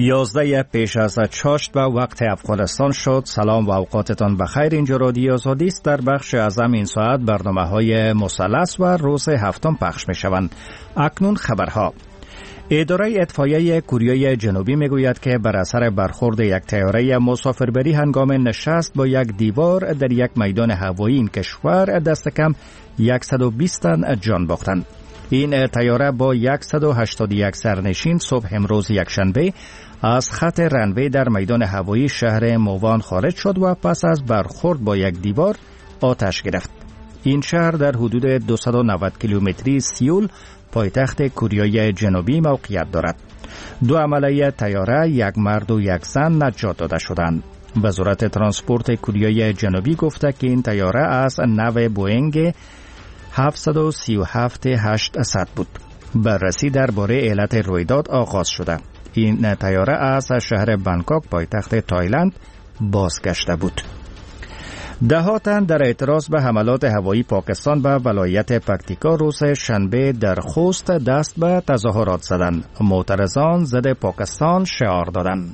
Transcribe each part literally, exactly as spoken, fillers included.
یازده پیش از چاشت به وقت افغانستان شد. سلام و اوقاتتان بخیر. اینجا رادیو آزادی است. در بخش اعظم این ساعت برنامه های مثلث و روز هفتم پخش می شوند. اکنون خبرها. اداره اطفائیه کوریای جنوبی می گوید که بر اثر برخورد یک طیاره مسافربری هنگام نشست با یک دیوار در یک میدان هوایی این کشور دست کم صد و بیست تن جان باختند. این طیاره با صد و هشتاد و یک سرنشین صبح امروز یکشنبه از خط رنوی در میدان هوایی شهر مووان خارج شد و پس از برخورد با یک دیوار آتش گرفت. این شهر در حدود دویست و نود کیلومتری سیول پایتخت کوریای جنوبی موقعیت دارد. دو عمله طیاره، یک مرد و یک زن نجات داده شدند. وزارت ترانسپورت کوریای جنوبی گفته که این طیاره از نوع بوئینگ هفتصد و سی و هفت هشتصد بود. بررسی درباره علت رویداد آغاز شده. این طیاره از شهر بانکوک پایتخت تایلند بازگشته بود. ده تن در اعتراض به حملات هوایی پاکستان به ولایت پکتیکا روز شنبه در خوست دست به تظاهرات زدند. معترضان ضد پاکستان شعار دادند.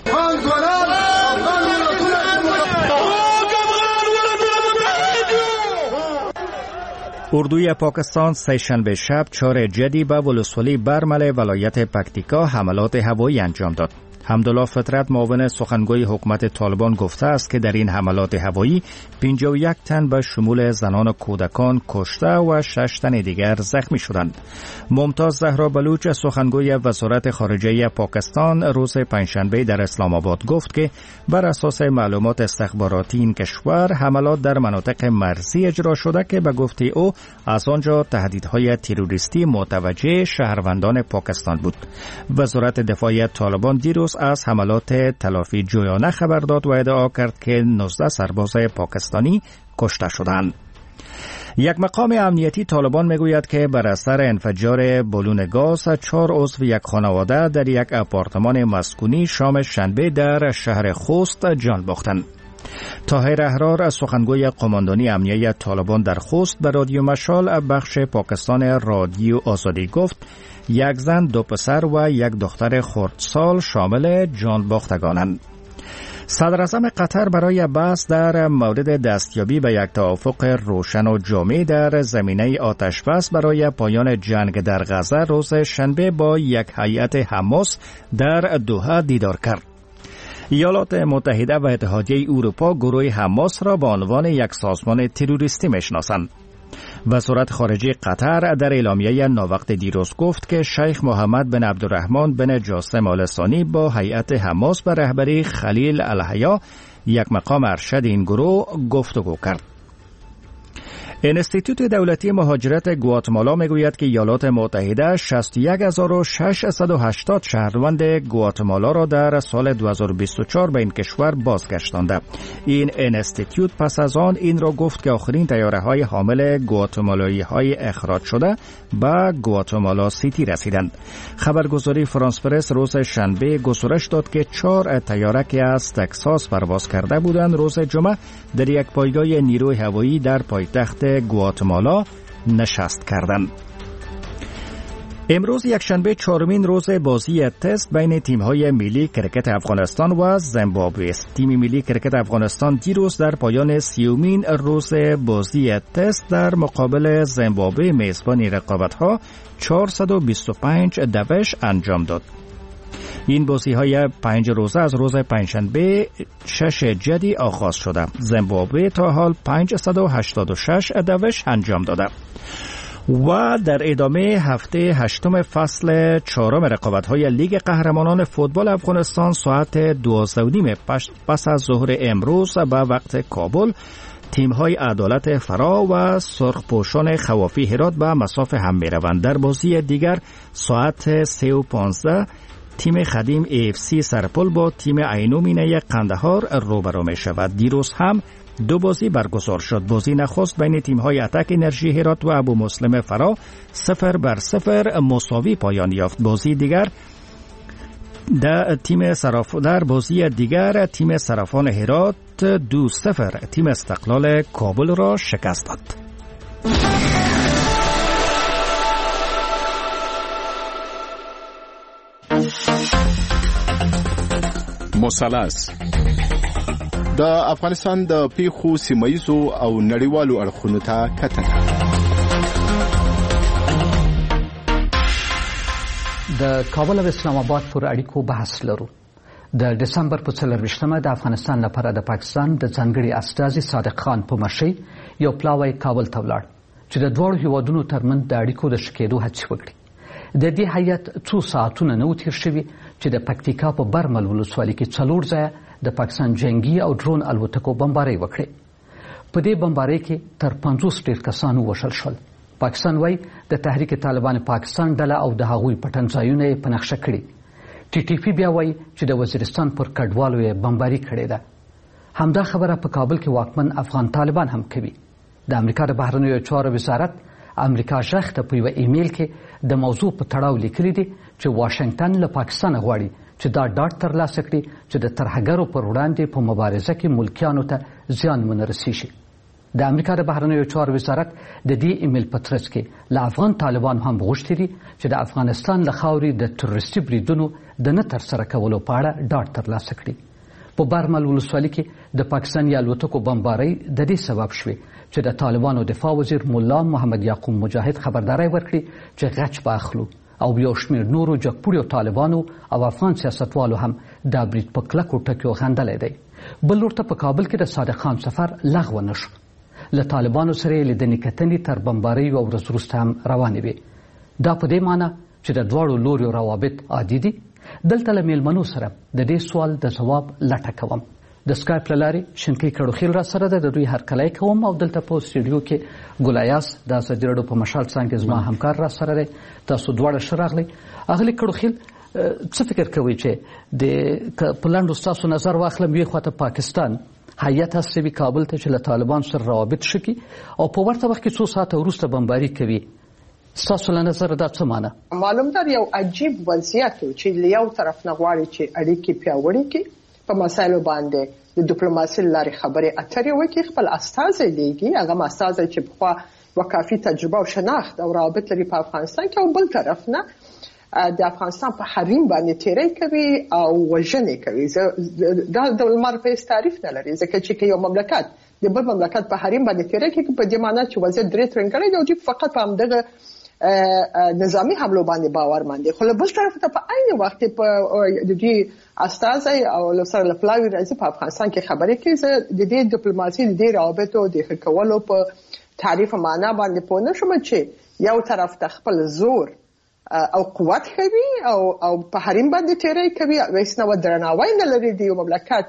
اردوی پاکستان سه‌شنبه شب چهار جدی به ولسوالی برمل ولایت پکتیکا حملات هوایی انجام داد. حمدالله فطرت معاون سخنگوی حکومت طالبان گفته است که در این حملات هوایی پنجاه و یک تن به شمول زنان و کودکان کشته و شش تن دیگر زخمی شدند. ممتاز زهرا بلوچ سخنگوی وزارت خارجه پاکستان روز پنجشنبه در اسلام آباد گفت که بر اساس معلومات استخباراتی این کشور حملات در مناطق مرزی اجرا شده که به گفته او از آنجا تهدیدهای تروریستی متوجه شهروندان پاکستان بود. وزارت دفاع طالبان دیروز از حملات تلافی جویانه خبر داد و ادعا کرد که نوزده سرباز پاکستانی کشته شدند. یک مقام امنیتی طالبان میگوید که بر اثر انفجار بالون گاز چهار عضو یک خانواده در یک آپارتمان مسکونی شام شنبه در شهر خوست جان باختند. طاهر احرار سخنگوی قماندانی امنیتی طالبان در خوست به رادیو مشال بخش پاکستان رادیو آزادی گفت یک زن، دو پسر و یک دختر خردسال شامل جان باختگانند. صدر اعظم قطر برای بحث در مورد دستیابی به یک توافق روشن و جامع در زمینه آتش بس برای پایان جنگ در غزه روز شنبه با یک هیئت حماس در دوحه دیدار کرد. ایالات متحده و اتحادیه اروپا گروه حماس را به عنوان یک سازمان تروریستی میشناسند. وزارت خارجه قطر در اعلامیه ناوقت دیروز گفت که شیخ محمد بن عبدالرحمن بن جاسم آل ثانی با هیئت حماس به رهبری خلیل الحیا یک مقام ارشد این گروه گفتگو کرد. انستیتوت دولتی مهاجرت گواتمالا میگوید که ایالات متحده شصت و یک هزار و ششصد و هشتاد شهروند گواتمالا را در سال دو هزار و بیست و چهار به این کشور بازگشتانده. این انستیتوت پس از آن این را گفت که آخرین طیاره های حامل گواتمالایی های اخراج شده به گواتمالا سیتی رسیدند. خبرگزاری فرانس پرس روز شنبه گزارش داد که چهار طیاره که از تگزاس پرواز کرده بودند روز جمعه در یک پایگاه نیروی هوایی در پایتخت گواتمالا نشست کردند. امروز یکشنبه چهارمین روز بازی تست بین تیم‌های ملی کرکت افغانستان و زیمبابوه است. تیم ملی کرکت افغانستان دیروز در پایان سیومین روز بازی تست در مقابل زیمبابوه میزبان رقابت‌ها چهارصد و بیست و پنج دوش انجام داد. این بازی های پنج روزه از روز پنجشنبه شش جدی آغاز شده. زیمبابوه تا حال پانصد و هشتاد و شش دوش انجام داده. و در ادامه هفته هشتم فصل چهارم رقابت‌های لیگ قهرمانان فوتبال افغانستان ساعت دوازده و نیم پس از ظهر امروز به وقت کابل تیم‌های عدالت فرا و سرخپوشان خوافی هرات به مساف هم می‌روند. در بازی دیگر ساعت سه و پانزده تیم خدیم ای اف سی سرپل با تیم عینومینه قندهار روبرو می شود. دیروز هم دو بازی برگزار شد. بازی نخست بین تیم‌های اتک انرژی هرات و ابو مسلم فرا صفر بر صفر مساوی پایان یافت. بازی دیگر در تیم صراف در بازی دیگر تیم صرافان هرات دو صفر تیم استقلال کابل را شکست داد. مثلث د افغانستان د پیښو سیمایزو او نړیوالو اړخونو ته کتنه. د کابل او اسلام آباد پر اړیکو بحث لرو. د دسمبر په څلرویشتمه د افغانستان لپاره د پاکستان د ځانګړي استازي صادق خان په مشرۍ یو پلاوی کابل ته ولاړ چې د دواړو هیوادونو ترمنځ د اړیکو د ښه کېدو هڅې وکړي. د دې هیات څو ساعتونه نه و تېر شوي چې د پکتیکا په برمل ولسوالۍ کې څلور ځایه د پاکستان جنگي او ډرون الوتکو بمبارۍ وکړې. په دې بمبارۍ کې تر پنځوس ډېر کسان ووژل شول. پاکستان وایي د تحریک طالبان پاکستان ډله او د هغوی پټنځایونه یې په نقشه کړي. ټي ټي پي بیا وایي چې د وزیرستان پر کډوالو یې بمباري کړې ده. همدا خبره په کابل کې واکمن افغان طالبان هم کوي. د امریکا د بهرنیو چارو وزارت امریکا ژغ ته په یوه ایمیل کې د موضوع په تړاو لیکلي دي چې واشنګټن له پاکستانه غواړي چې دا ډاډ ترلاسه کړي چې د ترهګرو پر وړاندې په مبارزه کې ملکیانو ته زیان ونه رسیږي. د امریکا د بهرنیو چارو وزارت د دې ایمیل په ترڅ کې له افغان طالبانو هم غوښتي دي چې د افغانستان له خاورې د تروریستي بریدونو د نه ترسره کولو په اړه ډاډ ترلاسه کړي. په برمل ولسوالۍ کې د پاکستاني الوتکو بمبارۍ د دې سبب شوې چې د طالبانو دفاع وزیر مولا محمد یعقوب مجاهد خبرداری ورکړي چې غچ به اخلو او یو شمېر نورو جګپوړیو طالبانو او افغان سیاستوالو هم دا برید په کلکو ټکیو غندلی دی. بل لور ته په کابل کې د صادق خان سفر لغوه نه شو. له طالبانو سره یې لیدنې کتنې تر بمبارۍ یوه ورځ وروسته هم روانې وې. دا په دې معنی چې د دواړو لوریو روابط عادي دي. دلته له میلمنو سره د دې سوال د ځواب لټه کوم. د سکایپ له لارې شنکۍ کړوخیل را سره ده. د دوی هرکلی کوم او دلته په سټوډیو کې ګلایاس د ازادي راډیو په مشال څانګې زما همکار را سره دی. تاسو دواړه ښه راغلی. اغلې کړوخیل څه فکر کوئ چې د په لنډو ستاسو نظر واخلم یوې خواته پاکستان هیات هستوي کابل ته چې له طالبان سره روابط ښه کړي او په ورته وخت کې څو ساعته وروسته بمباري کوي. ستاسو له نظره دا څه معنی؟ معلوم ده یو عجیب وضعیت چې له یو طرف نه غواړي چې اړیکې پیاوړې کړي، په مسایلو باندې د ډیپلوماسۍ لارې خبرې اترې وکړي، خپل استازی لیږي، هغه استازی چې پخوا وکافي تجربه او شناخت او روابط لري په افغانستان کې، او بل طرف نه د افغانستان په حریم باندې تیری کوي او وژنې کوي. دا د لمر په تعریف نه لري، ځکه چې یو مملکت د بل مملکت په حریم باندې تیری کوي په دې معنی چې وضعیت درې ترنګړی دی او دوی فقط په همدغه نظامی حملو باندې باور مانده. خو له بل طرف ته په عین وخت په د دې استازي او له سره لپلاوی راځي په افغانستان کې خبرې کوي. د دې ډیپلوماسي د دې روابطو د ښه کولو په تعریف معنا باندې پوه نه شوم چې یو طرف ته خپل زور او قوت کوي او او په حریم باندې تیری کوي، هیڅ نوع درناوی نه لري د یو مملکت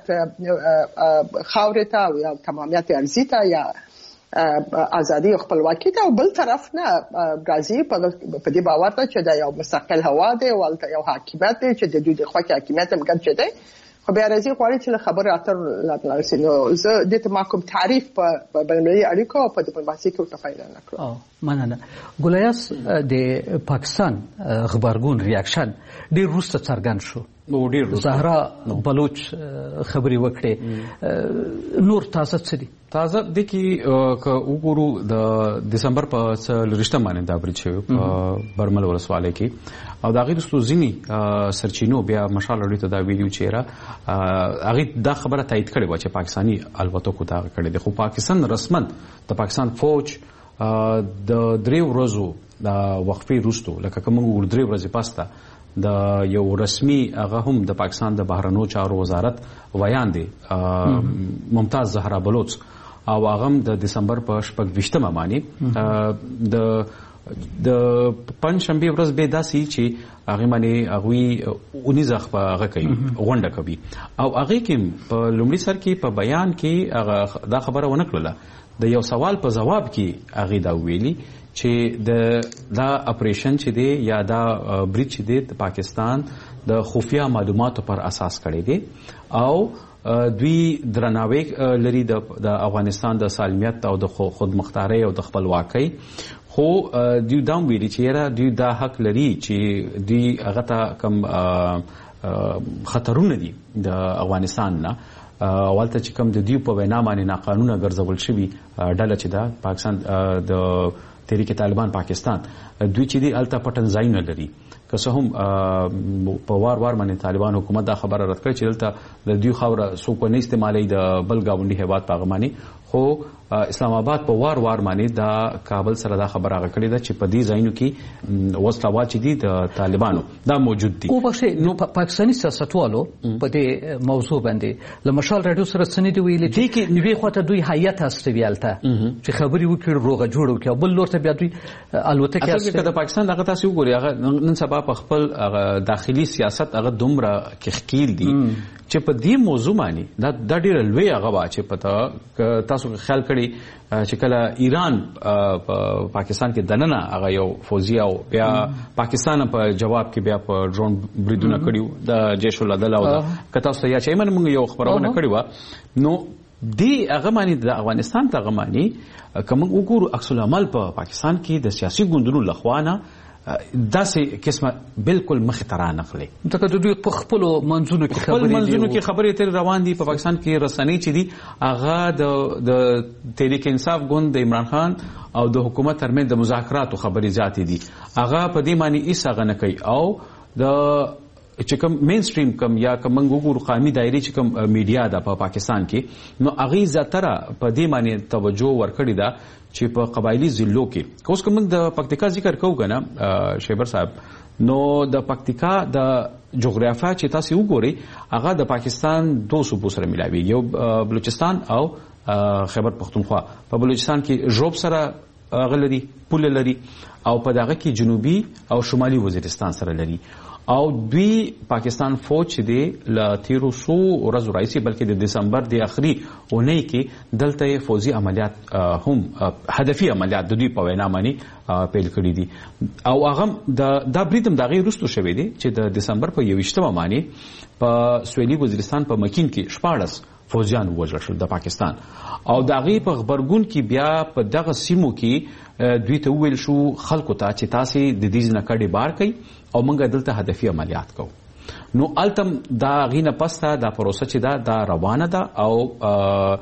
خاورې ته یا تمامیت ارضي ته یا ازادي او خپلواکي ته، او بل طرف نه راځي په دې باور ته چې دا یو مستقل هوا دی او یو حاکمیت دی چې د دوی د خوا کې حاکمیت هم ګډ دی. خو بیا راځي غواړي چې له خبرو اترو لاندې نو زه دې ته ما کوم تعریف په بینالمللي اړیکو او په ډیپلوماسي کې ورته فایده نه کړم. او مننه. ګلایاس د پاکستان غبرګون ریاکشن ډېر وروسته څرګند شو. زهرا بلوچ خبرې وکړې. نور تازه څه دي؟ تازه د کې که وګورو د دسمبر په څلرویشتم باندې دا برید شوی په برمل ولسوالۍ کې او د هغې وروستو ځینې سرچینو بیا مشال راډیو ته دا ویلي و چې یاره هغې دا خبره تایید کړې وه چې پاکستاني الوتکو دغه کړې دی. خو پاکستان رسما د پاکستان فوج د درې ورځو د وقفې وروستو لکه که موږ وګورو درې ورځې پس ته د یو رسمي هغه هم د پاکستان د بهرنیو چارو وزارت ویان دی ممتاز زهرا بلوچ او هغه هم د دسمبر په شپږ ویشتمه باندې د د پنځشنبې ورځ به داسې چې هغې باندې هغوی اونیز هغه کوي غونډه کوي او هغې کې په لومړي سر کې په بیان کې هغه دا خبره ونه کړله. د یو سوال په جواب کې هغې دا ویلي چې د دا اپریشن چې دی یا دا برید چې دی د پاکستان د خفیه معلوماتو پر اساس کړی دی او دوی درناوی لري د افغانستان د سالمیت او د خودمختارۍ او د خپلواکۍ. خو دوی دا هم ویلي چې یاره دوی دا حق لري چې دوی هغه ته کوم خطرونه دي د افغانستان نه اولته چې کوم د دوی په وینا باندې ناقانونه ګرځول شوي ډله چې ده پاکستان د تحریک طالبان پاکستان دوی چې دی الته پټن ځایونه لري که څه هم په وار وار باندې طالبان حکومت دا خبره رد کړې چې دلته د دوی خاوره څوک نه استعمالوي د بل ګاونډي هیواد په هغه باندې، خو اسلام آباد په وار وار باندې دا کابل سره دا خبره هغه کړې ده چې په دې ځایونو کې وسله وال چې دي د طالبانو دا موجود دي. او بخښئ نو پاکستاني سیاستوالو په دې موضوع باندې له مشال راډیو سره څه نه دي ویلي چې نوې خواته دوی هیئت استوي هلته چې خبرې وکړي روغه جوړه وکړي او بل لور ته بیا دوی الوتکې اصل کې د پاکستان هغه تاسو وګورئ هغه نن سبا په خپل داخلي سیاست هغه دومره کښکیل دي چې په دې موضوع باندې دا د ډېر لوی هغه وا چې پته تاسو خیال کړي چې کله ایران په پاکستان کې دننه هغه یو فوجي او بیا پاکستان په جواب کې بیا په ډرون بریدونه کړیو د جیش العدل او کته تاسو یا چې من موږ یو خبرونه کړی و نو دی هغه باندې د افغانستان ته هغه باندې کوم وګورو عکس العمل په پاکستان کې د سیاسي ګوندونو لخوانه داسې قسمه بالکل مخ ته رانغلي ځکه د دوی په خپلو منځونو کې خبرې خپل منځونو کې خبرې تر روان دي. په پاکستان کې رسنۍ چې دي هغه د د تحریک انصاف ګوند د عمران خان او د حکومت ترمنځ د مذاکراتو خبرې زیاتې دي، هغه په دې معنی هیڅ هغه نه کوي او د چې کوم مین سټریم کوم یا کوم وګورو قومي دایرې چې کوم میډیا ده په پاکستان کې نو هغه زیاتره په دې معنی توجه ورکړې ده چې په قبایلی ضلعو کې اوس کوم د پکتیکا ذکر کوو کنه شیبر صاحب نو د پکتیکا د جغرافیا چې تاسو وګورئ هغه د پاکستان دوه صوبو سره ملاوي، یو بلوچستان او خیبر پختونخوا. په بلوچستان کې ژوب سره غلري پول لري او په دغه کې جنوبي او شمالي وزیرستان سره لري او دوی پاکستان فوج چې دی ل تیرو سو ورځو راځي بلکې د دسمبر د اخري اونۍ کې دلته فوجي عملیات هم هدفي عملیات د دوی په وینا باندې پیل کړي دي او هغه د دا بریتم د غیر رستو شوی دی چې د دسمبر په یوشتمه باندې په سویلي وزیرستان په مکین کې شپاړس فوجیان وژل شول د پاکستان او د هغې په غبرګون کې بیا په دغه سیمو کې دوی ته وویل شو خلکو ته چې تاسې د دې ځنه کډې بار کوئ او موږ دلته هدفي عملیات کوو. نو التم دا غي نه پسته دا پروسه چې دا دا روانه ده او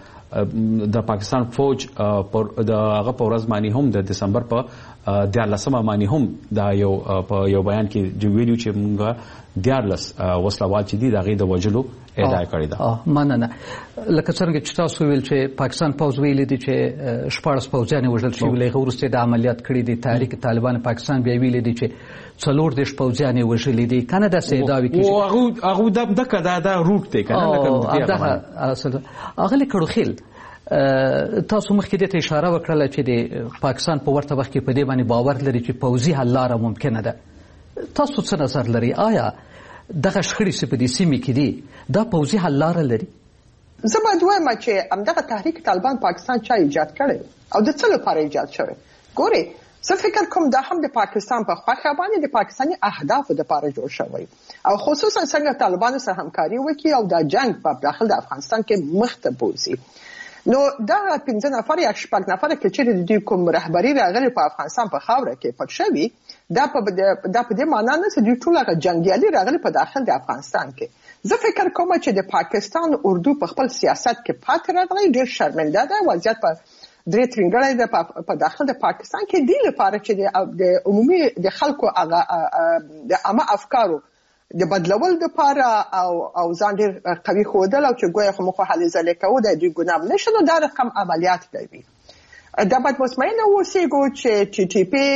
د پاکستان فوج د هغه په ورځ باندې هم د دسمبر په دیارلسمه باندې هم دا یو په یو بیان کې ویلو چې موږ دیارلس وسلوال چې دي د هغې د وژلو ادعا کړې ده. مننه. لکه څرنګه چې تاسو ویل چې پاکستان پوځ ویلي دي چې شپاړس پوځیان یې وژل شوي، له هغه وروسته د عملیات کړي دي. تحریک طالبان پاکستان بیا ویلي دي چې څلور دېرش پوځیان یې وژلي دي. که نه داسې ادعاوې کېږي هغه دغه دا دا روټ دی که نه لکه اغلې کړوخیل تاسو مخکې دې ته اشاره وکړله چې د پاکستان په ورته وخت کې په دې باندې باور لري چې پوځي حل لاره ممکنه ده. تاسو څه نظر لري؟ آیا دغه شخړې چې په دې سیمې کې دي دا پوځي حل لاره لري؟ زه باید وایم چې همدغه تحریک طالبان پاکستان چا ایجاد کړی او د څه لپاره ایجاد شوی؟ ګورئ زه فکر کوم دا هم د پاکستان په خوښه باندې د پاکستاني اهدافو دپاره جوړ شوی او خصوصا څنګه طالبانو سره همکاري وکړي او دا جنګ په داخل د افغانستان کې مخ ته بوځي. نو دا پنځه نفر یا شپږ نفر کې چې د دوی کوم رهبري راغلي په افغانستان په خاوره کې پټ شوي دا په دا په دې معنا نه چې دوی ټول هغه جنګیالي راغلي په داخل د افغانستان کې. زه فکر کوم چې د پاکستان اردو په خپل سیاست کې پاتې راغلی ډېر شرمنده ده. وضعیت په درې ترنګړی ده په داخل د پاکستان کې دی لپاره چې د عمومي د خلکو هغه د عامه افکارو د بدلول لپاره او او ځان ډېر قوي ښودل او چې ګویا خو موږ هلې ځلې کوو د دوی ګناه نشته نو دا رقم عملیات کوي. دا باید مطمئنه اوسېږو چې ټي ټي پي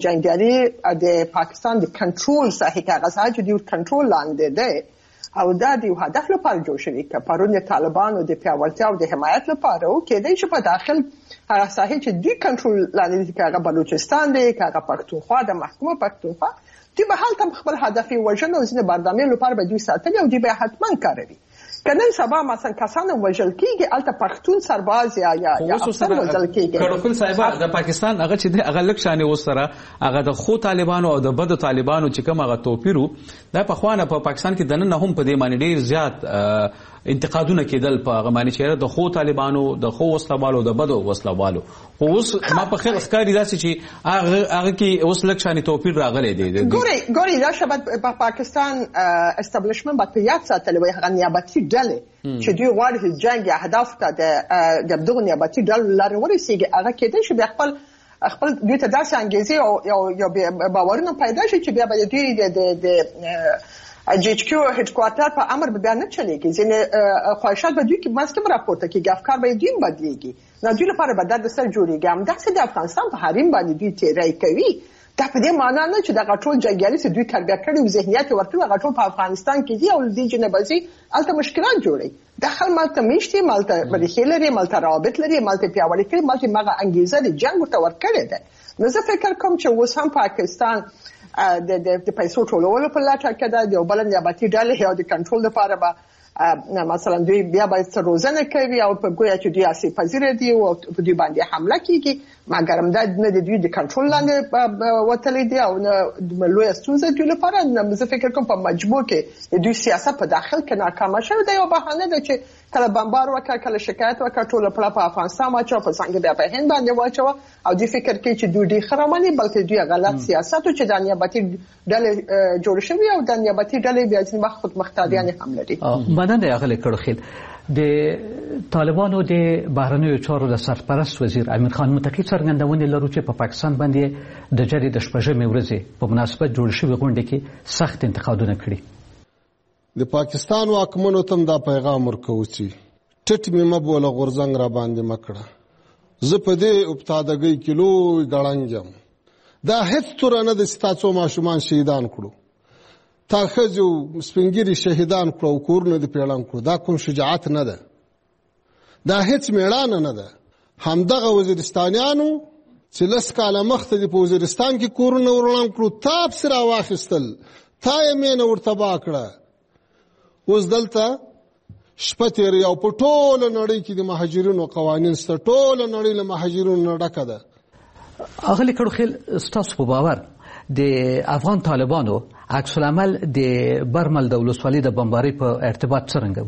جنګیالي د پاکستان د کنټرول ساحې کې هغه ساحه چې دوی کنټرول لاندې دی او دا د یو هدف لپاره جوړ شوي که پرون د طالبانو د پیاوړتیا او د حمایت لپاره و کېدای چې په داخل هغه ساحې چې دوی کنټرول لاندې دي که هغه بلوچستان دی که هغه پښتونخوا د محکومه پښتونخوا دوی به هلته خپل هدف یې وژنه او ځینې بردامۍ لپاره به دوی ساتلي او دوی به حتما کاروي. که نن سبا مثلا کسان وژل کېږي هلته پښتون سرباز یا یا افسر وژل کېږي. کړوخیل صاحبه د پاکستان هغه چې دی هغه لږ شانې اوس سره هغه د ښو طالبانو او د بدو طالبانو چې کوم هغه توپیر و دا پخوانه په پاکستان کې دننه هم په دې باندې ډېر زیات انتقادونه کېدل په هغه باندې چې د ښو طالبانو د ښو وسلوالو د بدو وسلوالو. خو اوس ما په خیر ښکاري داسې چې هغه هغه کې اوس لږ شانې توپیر راغلی دی. ګورئ ګورئ دا شبه په پاکستان استابلیشمنت باید په یاد ساتلی وای هغه نیابتي ډلې چې دوی غواړي چې جنګ یا اهدافو ته د دغو نیابتي ډلو لارې ورسېږي هغه کېدای شي بیا خپل خپل دوی ته داسې انګیزې او یو باورونه پیدا شي چې بیا به دوی د جی ایچ کیو هډ کوارټر په امر به بیا نه چلیږي. ځینې خواهشات به دوی کې منځ کې راپورته کېږي، افکار به دوی بدلېږي. نو دوی لپاره به دا د سر جوړېږي. همداسې د افغانستان په حریم باندې دوی تېری کوي. دا په دې معنا نه چې دغه ټول جنګیالي چې دوی تربیه کړي او ذهنیت یې ورکړي هغه ټول په افغانستان کې دي او دې جنبازي هلته مشکلات جوړوي. دا خل مالته میشتي، مالته مریخې لري، مالته روابط لري، مالته پیاوړي کړي، مالته مغه انګیزه د جنګ ورته ورکړې ده. نو زه فکر کوم چې اوس هم پاکستان د د پیسو ټولولو په لټه کې ده. د یو بل نیابتي ډلې او د کنټرول لپاره به مثلا دوی بیا باید څه روزنه کوي او په ګویا چې دوی اصلي پذیر دي او په دوی باندې حمله کیږي، مګر همدا نه د دوی د کنټرول لاندې وتلې دي او نه لویه ستونزه دوی لپاره. نو زه فکر کوم په مجموع کې د دوی سیاست په داخل کې ناکامه شوی دی. یو بهانه ده چې کله بمبار وکړه، کله شکایت وکړه، ټول پړه په افغانستان واچو، په څنګه بیا په هند باندې واچو او دوی فکر کوي چې دوی ډېر خرامني، بلکې دوی غلط سیاست او چې د نیابتي ډلې جوړ شوی او د نیابتي ډلې بیا ځینې وخت خود مختاریان هم لري. مننه اغلی کړخیل. د طالبانو د بهرنیو چارو د سرپرست وزیر امیر خان متقی څرګندونې لرو چې په پاکستان باندې د جری د شپږمې ورځې په مناسبت جوړ شوی غونډه کې سخت انتقادونه کړي. د پاکستان واکمنو ته دا پیغام ورکوي چې ټټ مې مبوله غورځنګ را باندې مکړه، زه په دې ابتداګۍ کې لوی ګړنګ یم. دا هیڅ توره نه ده چې تا څو ماشومان شهیدان کړو، تا ښځې او سپین ږیري شهیدان کړو او کورونه دې پیړن کړو. دا کوم شجاعت نه ده، دا هیڅ میړانه نه ده. همدغه وزیرستانیانو چې لس کاله مخته دې په وزیرستان کې کورونه ورړن کړو، تا پسې راواخیستل، تا یې مینه ورتباه کړه. اوس دلته شپه تېروي او په ټوله نړۍ کې د مهاجرینو قوانین شته، ټوله نړۍ له مهاجرینو نه ډکه ده. اغلی کړخیل، ستاسو په باور د افغان طالبانو عکس العمل د برمل د ولسوالۍ د بمبارۍ په ارتباط څرنګه و؟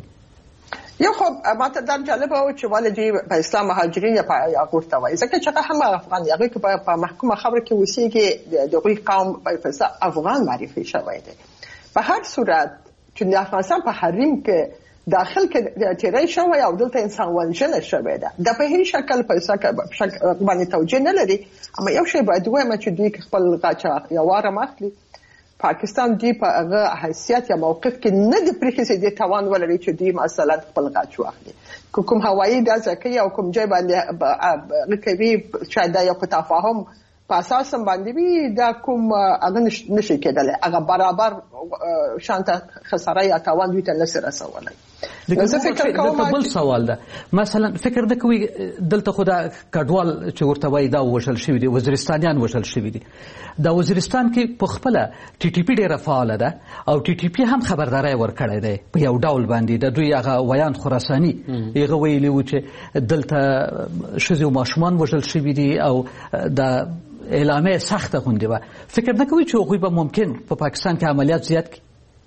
یو خو ماته دا جالبه و چې ولې دوی په اسلام مهاجرین یا یاغور ته وایي، ځکه چې هغه هم افغان هغوی که په محکومه خبره کې اوسېږي د هغوی قوم په افغان معرفي شوی دی. په هر صورت چې د افغانستان په حریم کې داخل کې تیری شوی او دلته انسان وژنه شوی ده، دا په هیڅ شکل په شکل باندې توجیه نه لري. اما یو شی باید ووایم چې دوی خپل غاچه یواره ماخلي، پاکستان دوی په هغه حیثیت یا موقف کې نه د پرېښي دې توان ولري چې دوی مثلا خپل غاچ واخلي. کوم هوایي ډزه کوي او کوم ځای باندې کوي، شاید دا یو په تفاهم په اساس باندې وي، دا کوم هغه نشي کېدلی، هغه برابر شانته خساره یا تاوان دوی ته نشي رسولی. زه فکر کوم بل سوال ده، مثلا فکر نه کوي دلته خو دا کډوال چې ورته وایي دا وژل شوي دي، وزیرستانیان وژل شوي دي. دا وزیرستان کې په خپله ټي ټي پي ډېره فعاله ده او ټي ټي پي هم خبرداری ورکړی دی په یو ډول باندې. د دوی هغه ویان خراساني هغه ویلي و چې دلته ښځې او ماشومان وژل شوي دي او دا اعلامه سخته غونډه و. فکر نه کوي چې هغوی به ممکن په پاکستان کې عملیات زیات کړي؟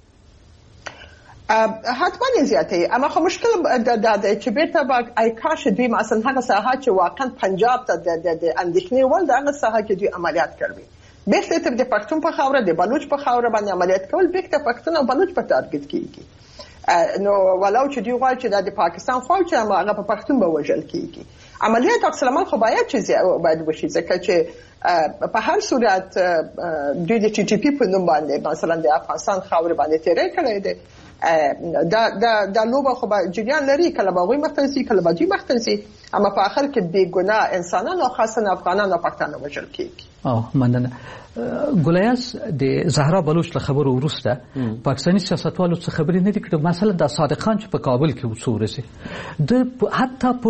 حتما زیاتې، اما خو مشکل دا دی چې بیرته به ای کاش دوی مثلا هغه ساحه چې واقعا پنجاب ته د اندېښنې وړ د هغه ساحه کې دوی عملیات کړي، بیرته ته د پښتون په خاوره د بلوچ په خاوره باندې عملیات کول، بیرته پښتون او بلوچ په ټارګټ کېږي. نو ولو چې دوی غواړي چې د پاکستان خوا چې هغه په پښتون به وژل کېږي. عملیات عکس العمل خو باید چې باید وشي، ځکه چې په هر صورت دوی د ټي ټي پي په نوم باندې مثلا د افغانستان خاورې باندې تیری کړی دی. دا دا دا لوبه خو به جریان لري، کله به هغوی مخته ځي کله به دوی مخته ځي، اما په آخر کې بېګناه انسانان او خاصا افغانان او پښتانه وژل کېږي. او مننه. ګولیاس د زهرا بلوچ له خبرو وروسته پاکستاني سیاستوالو څه خبرې نه دي کړې. مثلا د صادق خان چې په کابل کې ورسېد، د حتی په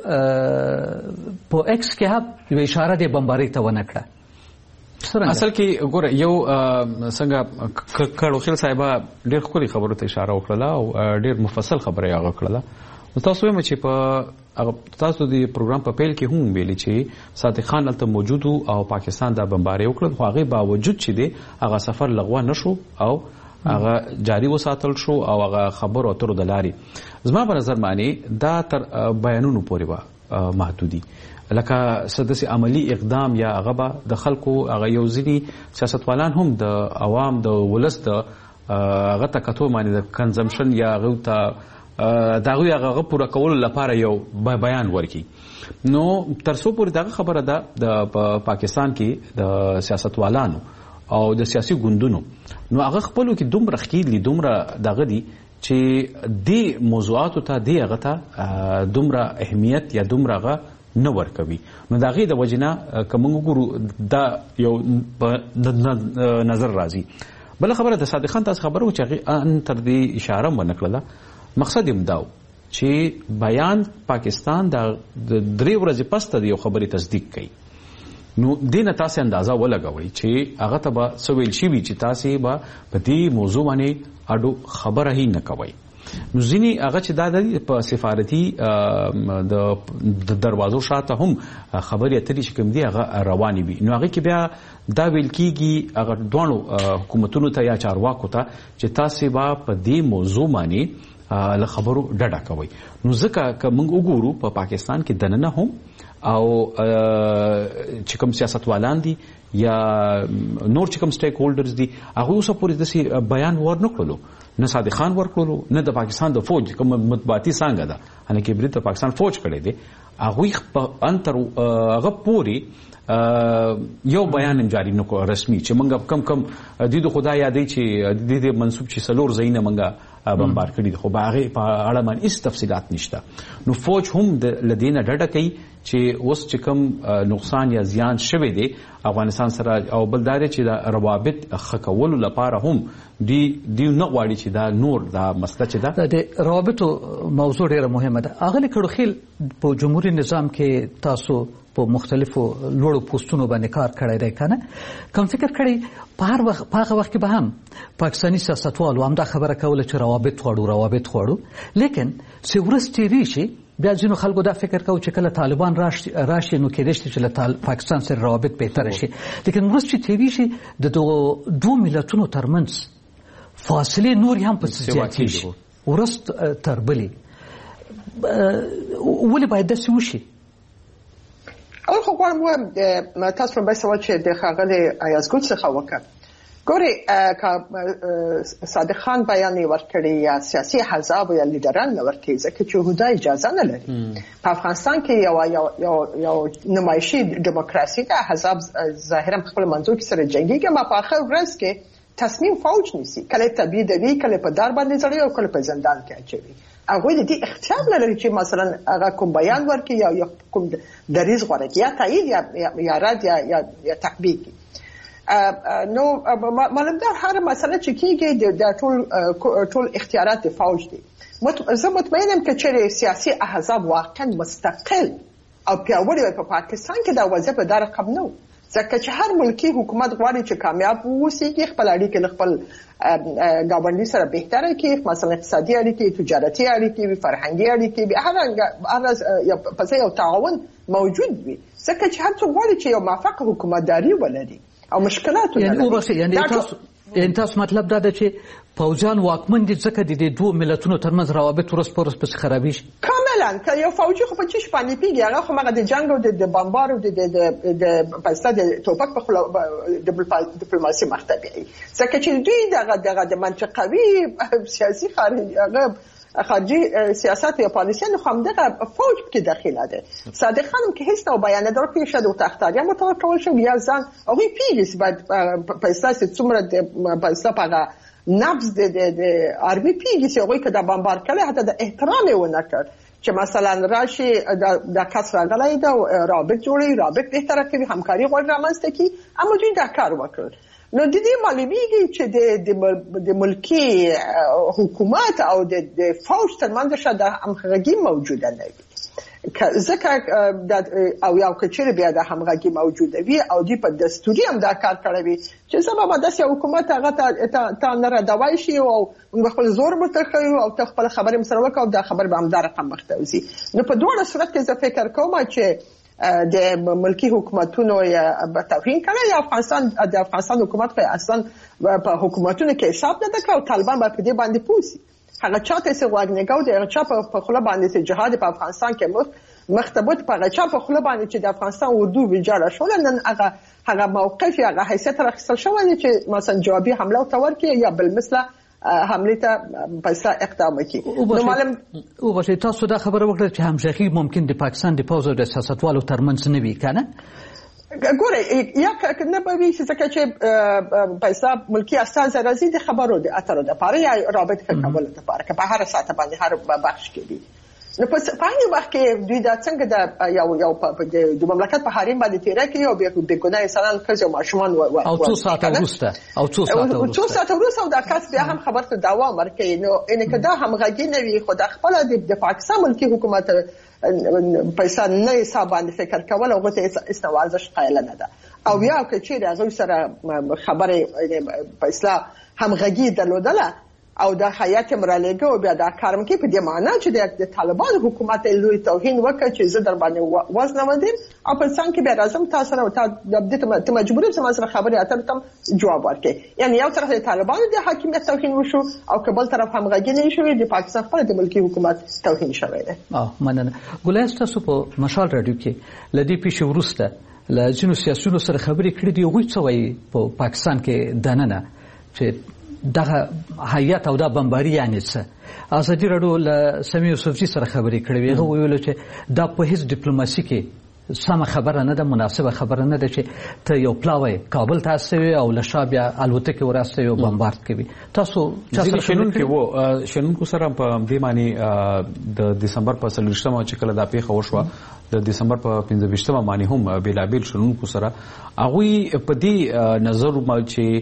په ایکس کې هم یوه اشاره د بمبارۍ ته ونه کړه. اصل کې ګوره یو څنګه کړوخیل صاحب ډېر ښکلي خبرو ته اشاره وکړله او ډېر مفصل خبره یې هغه کړله. تاسو وایم چې په تاسو د پروګرام په پیل کې هم ویلي چې صادق خان هلته موجود او پاکستان دا بمبارۍ وکړه، خو هغې باوجود چې دی هغه سفر لغوه نه شو او هغه جاري وساتل شو او هغه خبرو اترو د لارې زما په نظر باندې دا تر بیانونو پورې به محدودي، لکه سداسي عملی اقدام یا هغه به د خلکو هغه یو ځینې سیاستوالان هم د عوام د ولس د هغه ته کتو باندې د کنزمشن یا هغه ته د هغوی هغه پوره کولو لپاره یو بیان ورکړي. نو تر څو پورې دغه خبره ده د پاکستان کې د سیاستوالانو او د سیاسي ګوندونو نو هغه خپلو کې دومره ښکیل دي، دومره دغه دي چې دې موضوعاتو ته دې هغه ته دومره اهمیت یا دومره هغه نه ورکوي. نو د هغې د وجې نه که موږ وګورو دا یو په نظر راځي. بله خبره د صادق خان تاسو خبره و چې هغې ان تر دې اشاره م ونه کړله، مقصد یې دا و چې بیان پاکستان د درې ورځې پس ته د یو خبرې تصدیق کوي. نو دې نه تاسې اندازه ولګوئ چې هغه ته به څه ویل شوي چې تاسې به په دې موضوع باندې اډو خبره هی نه کوئ. نو ځینې هغه چې دا د په سفارتي د دروازو شاته هم خبرې اترې چې کوم دي هغه روانې وي. نو هغې کې بیا دا ویل کېږي هغه دواړو حکومتونو ته یا چارواکو ته چې تاسې به په دې موضوع باندې له خبرو ډډه کوئ. نو ځکه که موږ وګورو په پاکستان کې دننه هم او چې کوم سیاستوالان دي یا نور چې کوم سټیک هولډرز دي هغوی اوسه پورې داسې بیان ور نه کړلو، نه صادق خان ورکړلو، نه د پاکستان د فوج کوم مطبوعاتي څانګه ده حالانکې برید د پاکستان فوج کړی دی هغوی ان تر هغه پورې یو بیان جاری نه کړو رسمي چې موږ کم کم د دې خدای یادوي چې د دې منسوب چې څلور ځایونه موږ بمبار کړي دي، خو په هغې په اړه باندې هېڅ تفصیلات نشته. نو فوج هم له دې نه ډډه کوي چې اوس چې کوم نقصان یا زیان شوی دی افغانستان سره او بل دا دی چې د روابط ښه کولو لپاره هم دوی دوی نه غواړي چې دا نور دا مسله چې ده د روابطو موضوع ډېره مهمه ده. اغلې کړوخیل په جمهوري نظام کې تاسو په مختلفو لوړو پوسټونو باندې کار کړی دی که نه؟ کوم فکر کړی په هر وخت په هغه وخت کې به هم پاکستاني سیاستوالو همدا خبره کوله چې روابط غواړو روابط غواړو، لیکن چې ورځ تېرې شي بیا ځینو خلکو دا فکر کوي چې کله طالبان راشي نو کېدای شي چې له پاکستان سره روابط بهتره شي، لیکن ورځ چې تېرې شي د دغو دوو ملتونو ترمنځ فاصلې نور هم پسې زیاتېږي ورځ تر بلې. ولې باید داسې وشي؟ اول خو غواړم ووایم تاسو لومړی سوال چې د ښاغلي ایازګل څخه وکړ. ګورئ که صادق خان بیان یې ورکړی یا سیاسي احزاب یا لیډران نه ورکوي ځکه چې هودا اجازه نه لري. په افغانستان کې یو یو نمایشي ډیموکراسي ده، احزاب ظاهرا په خپلو منځو کې سره جنګېږي، ما په آخر ورځ کې تصمیم فوج نیسي، کله یې تبعیدوي، کله په دار باندې ځړوي او کله په زندان کې اچوي. هغوی د دې اختیار نه لري چې مثلا هغه کوم بیان ورکړي یا کوم دریځ غوره کړي یا تایید یا رد یا تطبیق کړي. نو معلومدار هر مسله چې کېږي د ټول ټول اختیارات د فوج دي. زه مطمئن یم که چېرې سیاسي احزاب واقعا مستقل او پیاوړي وي په پاکستان کې دا وضعیت به دا رقم نه و، ځکه چې هر ملکي حکومت غواړي چې کامیاب واوسي، خپل اړیکې له خپل ګاونډي سره بهتره کړي، مثلا اقتصادي اړیکې، تجارتي اړیکې، فرهنګي اړیکې، هر په ځای یو تعاون موجود وي، ځکه چې هر څوک غواړي چې یو موفق حکومتداري ولري او مشکلات ولري. یعنې تاسو مطلب دا ده چې پوځیان واکمن دي ځکه د دې دوو ملتونو ترمنځ روابط ورځ په ورځ پسې خرابېږي. کاملا که یو فوجي خو په څه شي باندې پوهېږي، هغه خو هغه د جنګ او د بمبار او د په اصطلاح د ټوپک په خوله ډیپلوماسي مخته بیایي، ځکه چې دوی دغه دغه د منطقوي سیاسي هغه خارجي سیاست یا پالیسیانو خو همدغه فوج کې داخله ده. صادق خان هم که هیڅ نوع بیانیه در پیش شد و تختاریه متوقع شد یا زن هغوی پیږي چې باید په اصطلاح څومره په اصطلاح هغه نبض د ارمي پیږي چې هغوی که دا بمبار کړی حتی د احترام یې ونه کړ چې مثلا راشي د کس راغلی ده رابط جوړوي، رابط بهتره کوي، همکاري غواړي رامنځته کړي، اما دوی دا کار وکړ. نو د دې معلومیږي چې د ملکي حکومت او د فوج ترمنځ شاید همغږي موجوده نه وي، ځکه او یو که چېرې بیا د همغږي موجوده وي او دوی په دستوري هم دا کار کړی وي چې زه به داسې حکومت هغه ته نه ردوی شي او موږ خپل زور ورته ښیو او ته خپله خبرې سره وکړه او دا خبرې به همدا رقم مخته وځي. نو په دواړه صورت کې زه فکر کوم چې د ملکی حکومتونو توهین کړی یا افغانستان د افغانستان حکومت خو اصلا په حکومتونو کې حساب نه ده کړی او طالبان به په دې باندې پوه شي. هغه چا ته چې غوږ نه ږدي د هغه چا په خوله باندې چې جهاد په افغانستان کې مختبط په هغه چا په خوله باندې چې د افغانستان اردو ویجاړه شوله، نن هغه هغه موقف یا هغه حیثیت راخیستل شوی دی چې مثلا جوابي حمله ورته ورکړي یا بالمثله حمله ته پیسې اقدام وکړي. نو معلوم او بشه تاسو دا خبره وکړه چې همغږي ممکن د پاکستان د پوز او د سیاستوالو ترمنځ نه وي کنه. ګوره یا نه به وي چې ځکه چې پیسې ملکی اساس راځي د خبرو د اترو د پاره یا رابطه کول د پاره که په هر ساعت باندې هر بخش کې دي. نو په پایني وخت کې دوی دا څنګه د یو یو د مملکت په حریم باندې تیرې کوي او به ګناه انسانان کزو ماشومان او څو ساعت وروسته او څو ساعت وروسته څو ساعت وروسته دا کس بیا هم خبر ته داوا ورکړي. نو ان کدا هم غږی نه وي خو د خپل د پاکستان ملکی حکومت پیسې نه حساب باندې فکر کول او غته استوازش قایل نه ده او یا که چیرې هغه سره خبره پیسې هم غږی درلودله او د حیات مرالېګو او بیا دا کارم کې په دې معنی چې د طالبان حکومت لوی توهین وکړ چې زه در باندې وزن ودیم او په څنګه کې بیا راځم تاسو سره د دې ته مجبور یم سره خبرې اتر تم جواب ورکړي. یعنی یو طرف د طالبان د حاکمیت توهین وشو او کبل طرف هم غږی شوی د پاکستان خپل د ملکی حکومت توهین شوی دی. اه مننه. ګولایست تاسو په مشال رادیو کې لدی پیښ ورسته ل جنو سیاسيونو سره خبرې کړې دی غوښ څه وایي په پاکستان کې دننه چې دغه حیات او د بمباری یعنی څه. ازادي راډیو له سمي یوسفزي سره خبرې کړې وي. هغه ویل چې دا په هیڅ ډیپلوماسي کې سم خبره نه ده، مناسبه خبره نه ده چې ته یو پلاوی کابل ته استوي او له شابه الوتکه ورسته او بمبارد کوي. تاسو چې شنن کې وو شنن کو سره په دې معنی د دسمبر په سلوشتمه چې کله دا پیښه وشوه د دسمبر په پنځه ویشتمه معنی هم بیلابیل شنن کو سره هغه په دې نظر ما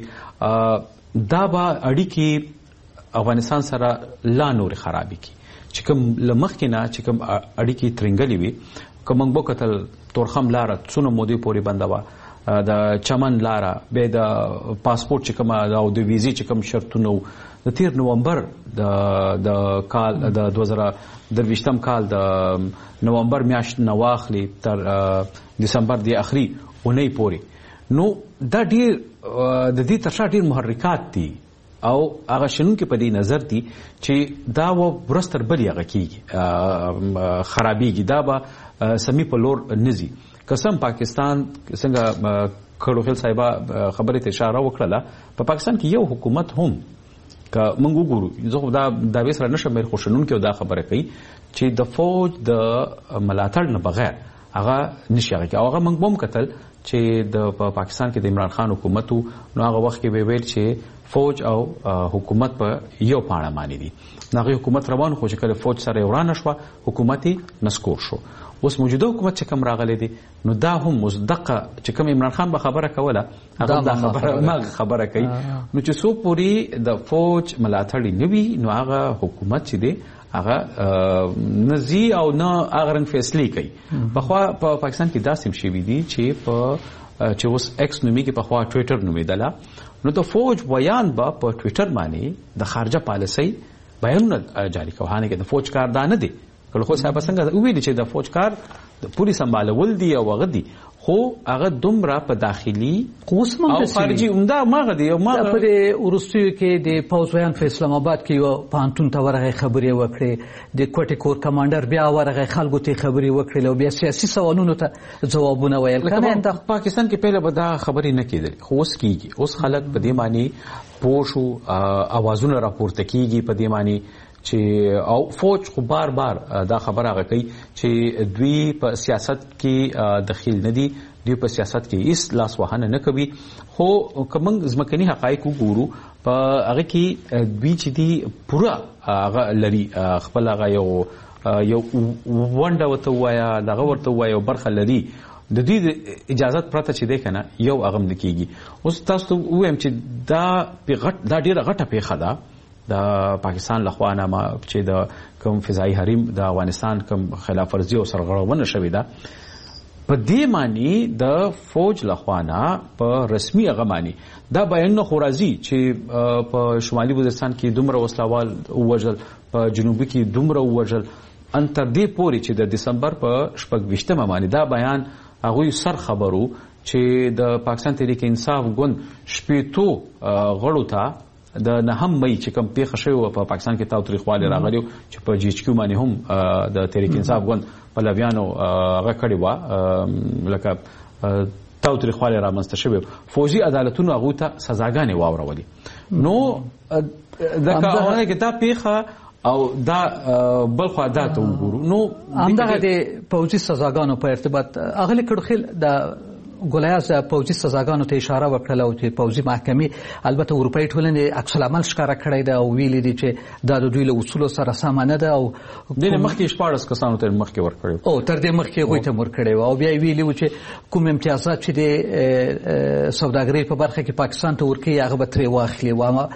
چې دا به اړیکې افغانستان سره لا نور خرابې کی چې کوم لمخ کې نه چې کوم اړیکې ترنګلې وي کوم موږ وکتل تورخم لاره څونه مودې پورې بنده و د چمن لاره به د پاسپورت چې کوم او د ویزې چې کوم شرطونه د تیر نومبر د د کال د دوه زره درویشتم کال د نومبر میاشت نواخلی تر دسمبر دی اخري اونۍ پورې. نو دا ډیر د دې ترشا ډیر محرکات دي او هغه شنن کې په دې نظر دي چې دا و برستر بلی هغه کیږي خرابېږي دا به سمي په لور نزي. قسم پاکستان څنګه کړوخل صاحب خبره ته اشاره وکړه په پاکستان کې یو حکومت هم که موږ وګورو زه دا دا وسره نشم مې خوشنون کې دا خبره کوي چې د فوج د ملاتړ نه بغیر هغه نشي هغه هغه موږ بم قتل چې د پاکستان کې د عمران خان حکومت نو هغه وخت کې ویل چې فوج او حکومت په یو پاڼه باندې دي. هغه حکومت روان خو چې کله فوج سره ورانه شو حکومت نسکور شو. اوس موجوده حکومت چې کوم راغلي دي نو دا هم مصدقه چې کوم عمران خان به خبره کوله هغه دا خبره ما خبره کوي نو چې سو پوری د فوج ملاتړ نیوي نو هغه حکومت چې دی هغه نزی او نه هغه فیصله کوي. په خوا په پاکستان کې داسې شي دي چې په چې اوس ایکس نومي کې په خوا ټوئیټر نومیدله نو د فوج بیان به په ټوئیټر باندې د خارجه پالیسي بیانونه جاری کوي کې د فوج کار دا نه دی. کله خو صاحب څنګه ویل چې د فوج کار د پولیس سمبالول دی او غدي خو هغه دومره په داخلي او خارجي عمده ماغه دی او ما په ورستیو کې د پوزویان په اسلام آباد کې یو پانتون ته ورغه خبرې وکړي د کوټي کور کمانډر بیا ورغه خلکو ته خبرې وکړي او بیا سیاسي سوالونو ته جوابونه ویل کنه د پاکستان کې پهله به دا خبرې نه کېدل خو اوس کیږي. اوس خلک په دې معنی پوښو اوازونه راپورته کیږي په دې معنی چې او فوج خو بار بار دا خبره هغه کوي چې دوی په سیاست کې دخیل نه دي دوی په سیاست کې هیڅ لاس وهنه نه کوي. خو کوم ځمکني حقایق وګورو په هغه کې دوی چې دي پورا هغه لري خپل هغه یو یو ونډه وته وایا دغه ورته وایا برخه لري د دې اجازه پرته چې ده کنه یو اغم نکېږي. اوس تاسو وایم چې دا په غټ دا ډیره غټه پیښه ده د پاکستان لخوا نه ما چې د کوم فضائي حریم د افغانستان کوم خلاف ورزي او سرغړونه شوې ده په دې معنی د فوج لخوا نه په رسمي هغه معنی دا بیان نه خورازي چې په شمالي وزیرستان کې دومره وسلوال وژل په جنوبي کې دومره وژل ان تر دې پورې چې د دسمبر په شپږ ویشتمه باندې دا بیان هغه سر خبرو چې د پاکستان تحریک انصاف ګوند شپېتو غړو ته د نهم مې چې کوم پیښه شوی په پاکستان کې تاوتریخوالی راغلی چې په جی ایچ کیو باندې هم د تحریک انصاف ګوند پلویانو هغه کړی و لکه تاوتریخوالی رامنځته شوی فوجي عدالتونو هغوی ته سزاګانې واورولې. نو دغه اونه کې دا پیښه او دا بل خوا دا ته وګورو. نو همدغه د پوځي سزاګانو په ارتباط اغلی کړخیل د ګولیاز پوځي سزاګانو ته اشاره وکړه او چې پوځي محکمې البته اروپایي ټولنې عکس العمل ښکاره کړی ده او ویلي دي چې دا د دوی له اصولو سره سمه نه ده او ډېرې مخکې شپاړس کسانو ته مخکې ورکړی او تر دې مخکې هغوی ته ورکړی و او بیا یې ویلي و چې کوم امتیازات چې د سوداګرۍ په برخه کې پاکستان ته ورکوي هغه به ترې واخلي و.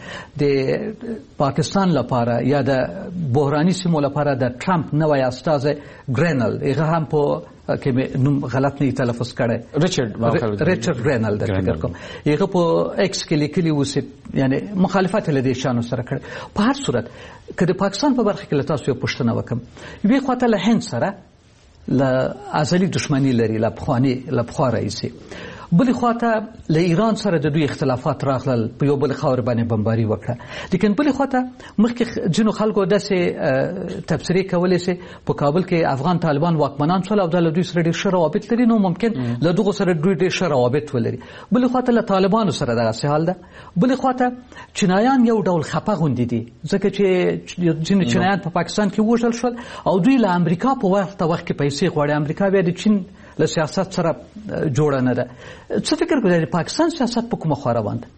د پاکستان لپاره یا د بحراني سیمو لپاره د ټرمپ نوی استازی ګرینل هغه هم په کې نوم غلط نه تلفظ کړی ریچارډ ریچارډ ګرینل د فکر کوم هغه په ایکس کې لیکلي و چې یعنی مخالفت له دې شانو سره کړ. په هر صورت که د پاکستان په برخه کې له تاسو یو پوښتنه وکم یوې خواته له هند سره له ازلي دښمني لري له پخواني له پخوا راهیسې بلې خواته له ایران سره د دوی اختلافات راغلل په یو بل خاور باندې بمباري وکړه. لیکن بلې خواته مخکې ځینو خلکو داسې تبصرې کولې چې په کابل کې افغان طالبان واکمنان شول او دا له دوی سره ډېر ښه روابط لري نو ممکن له دغو سره دوی ډېر ښه روابط ولري. بلې خواته له طالبانو سره دغسې حال ده. بلې خواته چینایان یو ډول خفه غوندې دي ځکه چې ځینې چینایان په پاکستان کې ووژل شول او دوی له امریکا په وخت وخت کې پیسې غواړي. امریکا بیا د چین له سیاست سره جوړه نه ده. څه فکر کوئ د پاکستان سیاست په کومه خوا روان ده؟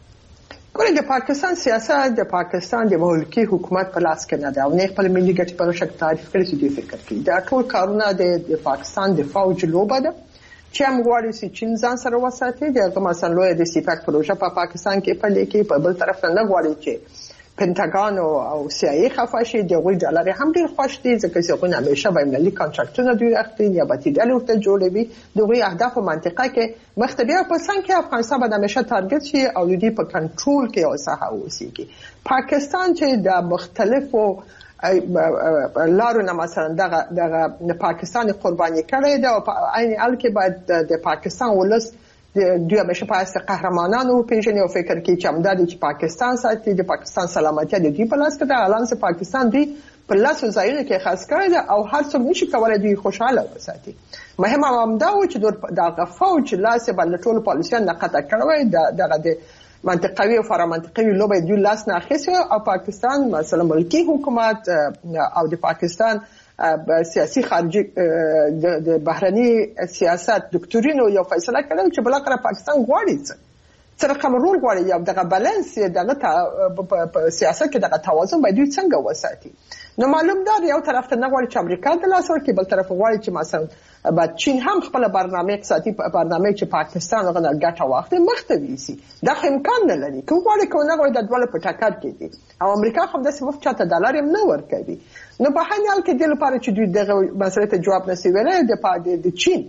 ګورئ د پاکستان سیاست د پاکستان د ملکي حکومت په لاس کې نه ده او نه خپل ملي ګټې په شک تعریف کړي چې دوی فکر کوي دا ټول کارونه د پاکستان د فوج لوبه ده چې هم غواړي چې چین ځان سره وساتي. دغه مثلا لوی د سیپاک پروژه په پاکستان کې پلي کې په بل طرف نه غواړي چې پنټاګان او سی آی ای خفه شي. دغه ډالر هم ډیر خوښ دي ځکه چې هغوی همیشه بینالمللي کانټراکټونه دوی اخلي یا نیابتي ډلې ورته جوړوي. دغه اهداف او منطقه کې مخته بیا په څنګ کې افغانستان به همیشه تارګت شي او دوی په کنټرول کې او ساحه اوسېږي. پاکستان چې د مختلفو لارو نه مثلا دغه دغه پاکستان قرباني کړی ده او په عین حال کې باید د پاکستان ولس دوی همیشه پاسه قهرمانانو پیژني او فکر کوي چې همداري چې پاکستان ساتي د پاکستان سلامتی د دوی په لاس کې ده. الان چې پاکستان دی په لاس ځایونو کې خاص کړی ده او هر څوک نشي کولای دوی خوشاله وساتي. مهم هم دا و چې د فوج لاس باندې ټول پالیسیان نقطه کړوي دغه د منطقوي او فرامنطقوي لوبې دوی لاس نه اخیسي او پاکستان مثلا ملکی حکومت او د پاکستان سیاسي خارجي د بهرني سیاست دکتورینو یو فیصله کړو چې بلاخره پاکستان غواړي څه رقم رول غواړي یو دغه بالانس دغه په سیاست کې دغه توازن باید څنګه وساتي. نو معلوم ده یو طرف ته نه غواړي چې امریکا د لاس ورکړي بل طرف غواړي چې مثلا بعد چین هم خپل برنامه اقتصادي برنامه چې پاکستان غوښنه ګټه واخلي مخته ویسي. دا امکان نه لري کوم غواړي کوم نه غواړي د ډول په ټاکر کې دي او امریکا هم د سمف چاته ډالر هم نه ورکوي. نو په هر حال کې د لپاره چې دوی دغه مسله ته جواب نسی ویلای د د چین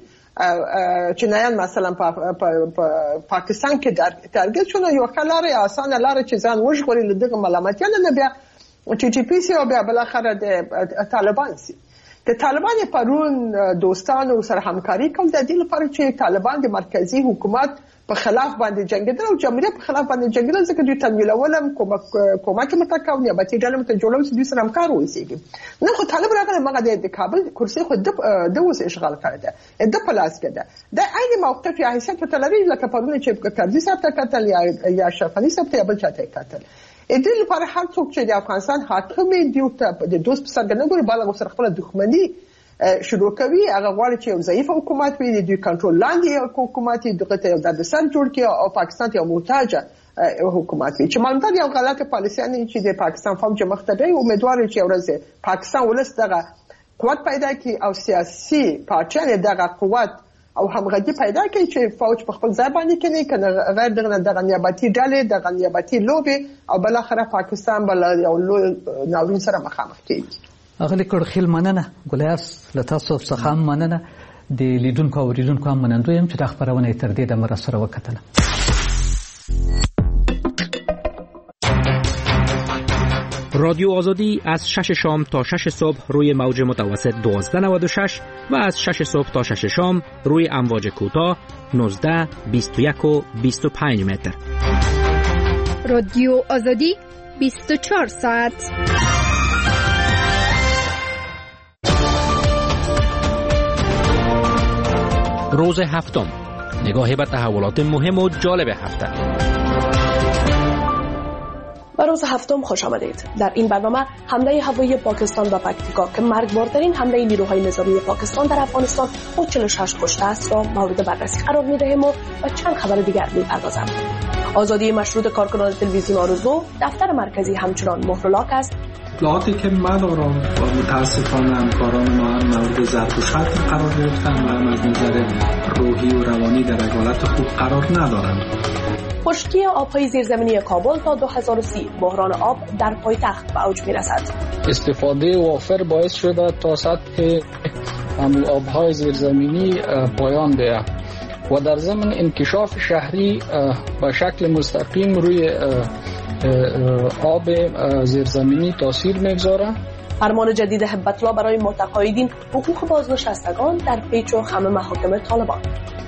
چینایان مثلا په پاکستان کې تارګت شونه یو خلاره اسانه لاره چې ځان وژغوري له دغه ملامتیانه نه بیا چې چې پی سی او بیا بل اخر د طالبان سي د طالبان پرون دوستانو سره همکاري کول د دې لپاره چې طالبان د مرکزی حکومت په خلاف باندې جنگیدل او جمهوریت په خلاف باندې جنگیدل ځکه دوی تمویلولم کومک کومک متکاو نه بچی ډلم ته جوړول چې دوی سره همکار وایي. نو خو طالب راغله مګه د کابل کرسي خو د اوس اشغال کړی ده د پلاس کې ده د عین موقف یا حیثیت په تلری لکه پرونه چې کارځي صاحب ته قتل یا یا شفانی صاحب ته بل چاته قتل د دې لپاره هر څوک چې د افغانستان حاکم دی او د دوست په سرګنه ګوري بالا سره خپل دښمنی شروع کوي هغه غواړي چې یو ضعیف حکومت وي د دوی کنټرول لاندې حکومت دغه ته د سر جوړ کړي او پاکستان ته محتاجه حکومت وي چې مالدار یو غلطه پالیسي نه چې د پاکستان فوج مخته دی امیدوار چې ورځ پاکستان ولس دغه قوت پیدا کړي او سیاسي پارټیان دغه قوت او همغږي پیدا کړي چې فوج په خپل ځای باندې کوي کنه غیر دغه د نیابتي ډلې د نیابتي لوبي او بل اخره پاکستان بل یو ناورین سره مخامخ کیږي. اغلی کړخیل مننه ګلیاس لتاسو څخه هم مننه د لیدونکو او ریدونکو هم منندوی يم چې د خبرونه تر دې د مر سره وکتله. رادیو آزادی از شش شام تا شش صبح روی موج متوسط دوازده نود و شش و از شش صبح تا شش شام روی امواج کوتاه نوزده بیست و یک و بیست و پنج متر. رادیو آزادی بیست و چهار ساعت. روز هفتم نگاهی به تحولات مهم و جالب هفته. به روز هفتم خوش آمدید. در این برنامه حمله هوایی پاکستان به پکتیکا که مرگبارترین حمله نیروهای نظامی پاکستان در افغانستان و چهل و شش کشته است را مورد بررسی قرار می‌دهیم و به چند خبر دیگر می‌پردازیم. آزادی مشروط کارکنان تلویزیون آرزو، دفتر مرکزی همچنان مهرلاک است. اطلاعاتی که مدارم و متاسفانه همکاران ما هم مورد ضرب و شتم قرار گرفتن و هم از نظر روحی و روانی در حالت خوب قرار ندارند. خشکی آب‌های زیرزمینی کابل تا دو هزار و سی، بحران آب در پایتخت به اوج می‌رسد. استفاده وافر باعث شده تا سطح همون آب‌های زیرزمینی پایان بیاید و در ضمن انکشاف شهری به شکل مستقیم روی آب زیرزمینی تاثیر می‌گذاره. فرمان جدید هبت‌الله برای متقاعدین حقوق بازنشستگان در پیچ و خم محاکم طالبان.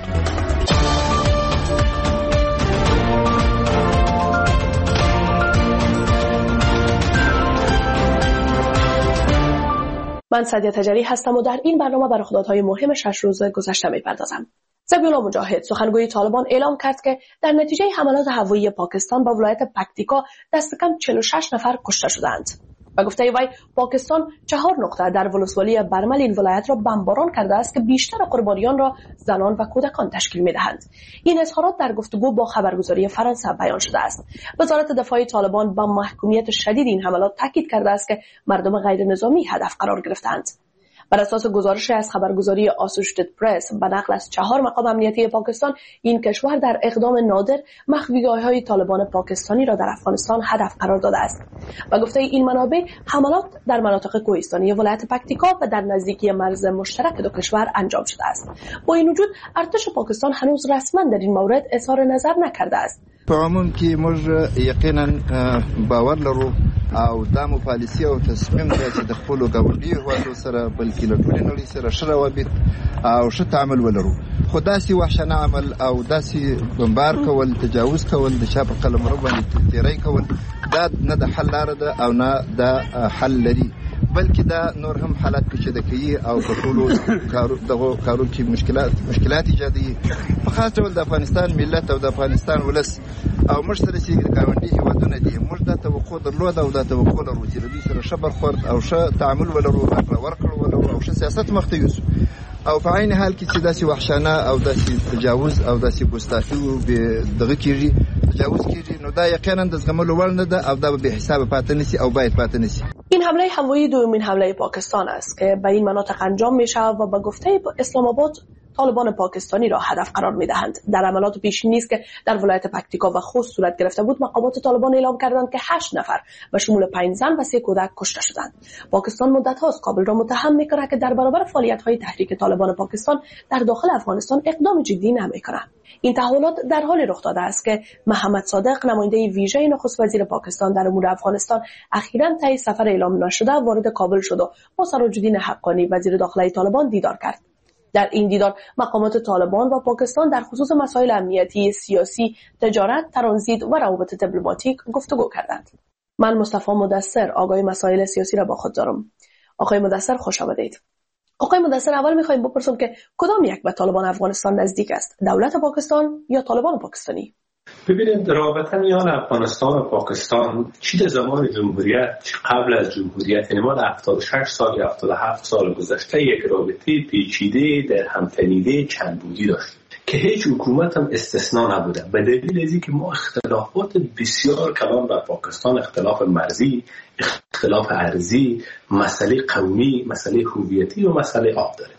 من سعدیه تجری هستم و در این برنامه به رخدادهای مهم شش روز گذشته می‌پردازم. ذبیحالله مجاهد سخنگوی طالبان اعلام کرد که در نتیجه حملات هوایی پاکستان به ولایت پکتیکا دست کم چهل و شش نفر کشته شدند. و گفته وی پاکستان چهار نقطه در ولسوالی برمل این ولایت را بمباران کرده است که بیشتر قربانیان را زنان و کودکان تشکیل می‌دهند. این اظهارات در گفتگو با خبرگزاری فرانسه بیان شده است. وزارت دفاع طالبان با محکومیت شدید این حملات تاکید کرده است که مردم غیر نظامی هدف قرار گرفتند. بر اساس گزارش از خبرگزاری آسوشیتد پرس به نقل از چهار مقام امنیتی پاکستان، این کشور در اقدام نادر مخفیگاه‌های طالبان پاکستانی را در افغانستان هدف قرار داده است. و گفته این منابع حملات در مناطق کوهستانی ولایت پکتیکا و در نزدیکی مرز مشترک دو کشور انجام شده است. با این وجود ارتش پاکستان هنوز رسما در این مورد اظهار نظر نکرده است. په عموم کې موږ یقینا باور لرو او دا مو پالیسي او تصمیم دی چې د خپلو ګاونډیو هیوادو سره بلکې له ټولې نړۍ سره ښه روابط او ښه تعامل ولرو. خو داسې وحشانه عمل او داسې بمبار کول، تجاوز کول، د چا په قلمرو باندې تیری کول، دا نه د حل لاره ده او نه د حل لري، بلکې دا نور هم حالات پیچیده کوي او په ټولو دغو کارو کې مشکلات مشکلات ایجادوي. په خاص ډول د افغانستان ملت او د افغانستان ولس او موږ سره چې ګاونډي هیوادونه دي، موږ دا توقع درلوده او دا توقع لرو چې د دوی سره ښه برخورد او ښه تعامل ولرو، راکړه ورکړه ولرو او ښه سیاست مخته یوسو. او په عین حال کې چې داسې وحشانه او داسې تجاوز او داسې ګستاخي دغه کېږي، تجاوز کېږي، نو دا یقینا د زغملو وړ نه ده او دا به بې حسابه پاتې نشي او باید پاتې نشي. این حمله هوایی دومین حمله پاکستان است که به این مناطق انجام می شود و به گفته اسلام آباد طالبان پاکستانی را هدف قرار می دهند. در عملیات پیشینی است که در ولایت پکتیکا و خوست صورت گرفته بود، مقامات طالبان اعلام کردند که هشت نفر به شمول پنج زن و سه کودک کشته شدند. پاکستان مدت هاست کابل را متهم می کند که در برابر فعالیت های تحریک طالبان پاکستان در داخل افغانستان اقدام جدی نمی کند. این تحولات در حال رخ داده است که محمد صادق، نماینده ویژه نخست وزیر پاکستان در امور افغانستان، اخیراً طی سفر اعلام نشده وارد کابل شد و با سراج‌الدین حقانی وزیر داخلی طالبان دیدار کرد. در این دیدار مقامات طالبان و پاکستان در خصوص مسائل امنیتی، سیاسی، تجارت، ترانزیت و روابط دیپلماتیک گفتگو کردند. من مصطفی مدثر آگاه مسائل سیاسی را با خود دارم. آقای مدثر خوش آمدید. آقای مدثر، اول می‌خوایم بپرسم که کدام یک به طالبان افغانستان نزدیک است؟ دولت پاکستان یا طالبان پاکستانی؟ ببینید، رابطه میان افغانستان و پاکستان چی در زمان جمهوریت، چی قبل از جمهوریت، یعنی ما در هفتاد و شش سال یا هفتاد و هفت سال گذشته یک رابطه پیچیده در همتنیده چند بودی داشت که هیچ حکومت هم استثناء نبوده، به دلیل از اینکه ما اختلافات بسیار کلان در پاکستان، اختلاف مرزی، اختلاف ارضی، مسئله قومی، مسئله هویتی و مسئله آب داریم.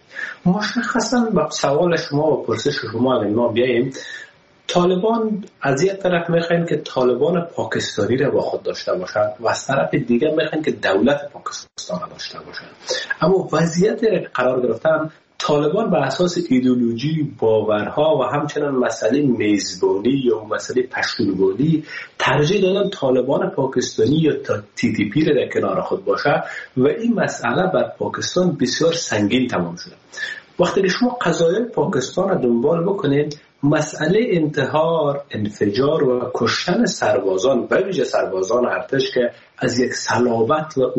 مشخصا با سوال شما و پرسش شما اگر ما بیاییم، طالبان از یک طرف میخواین که طالبان پاکستانی را با خود داشته باشند و از طرف دیگر میخواین که دولت پاکستان را داشته باشند. اما وضعیتی را قرار گرفتن طالبان بر اساس ایدئولوژی، باورها و همچنان مسئله میزبانی یا مسئله پشتونگویی ترجیح دادن طالبان پاکستانی یا تی تی پی را در کنار خود باشه و این مسئله بر پاکستان بسیار سنگین تمام شده. وقتی که شما قضایای پاکستان را دنبال بکنید، مسئله انتحار، انفجار و کشتن سربازان به ویژه سربازان ارتش که از یک صلابت و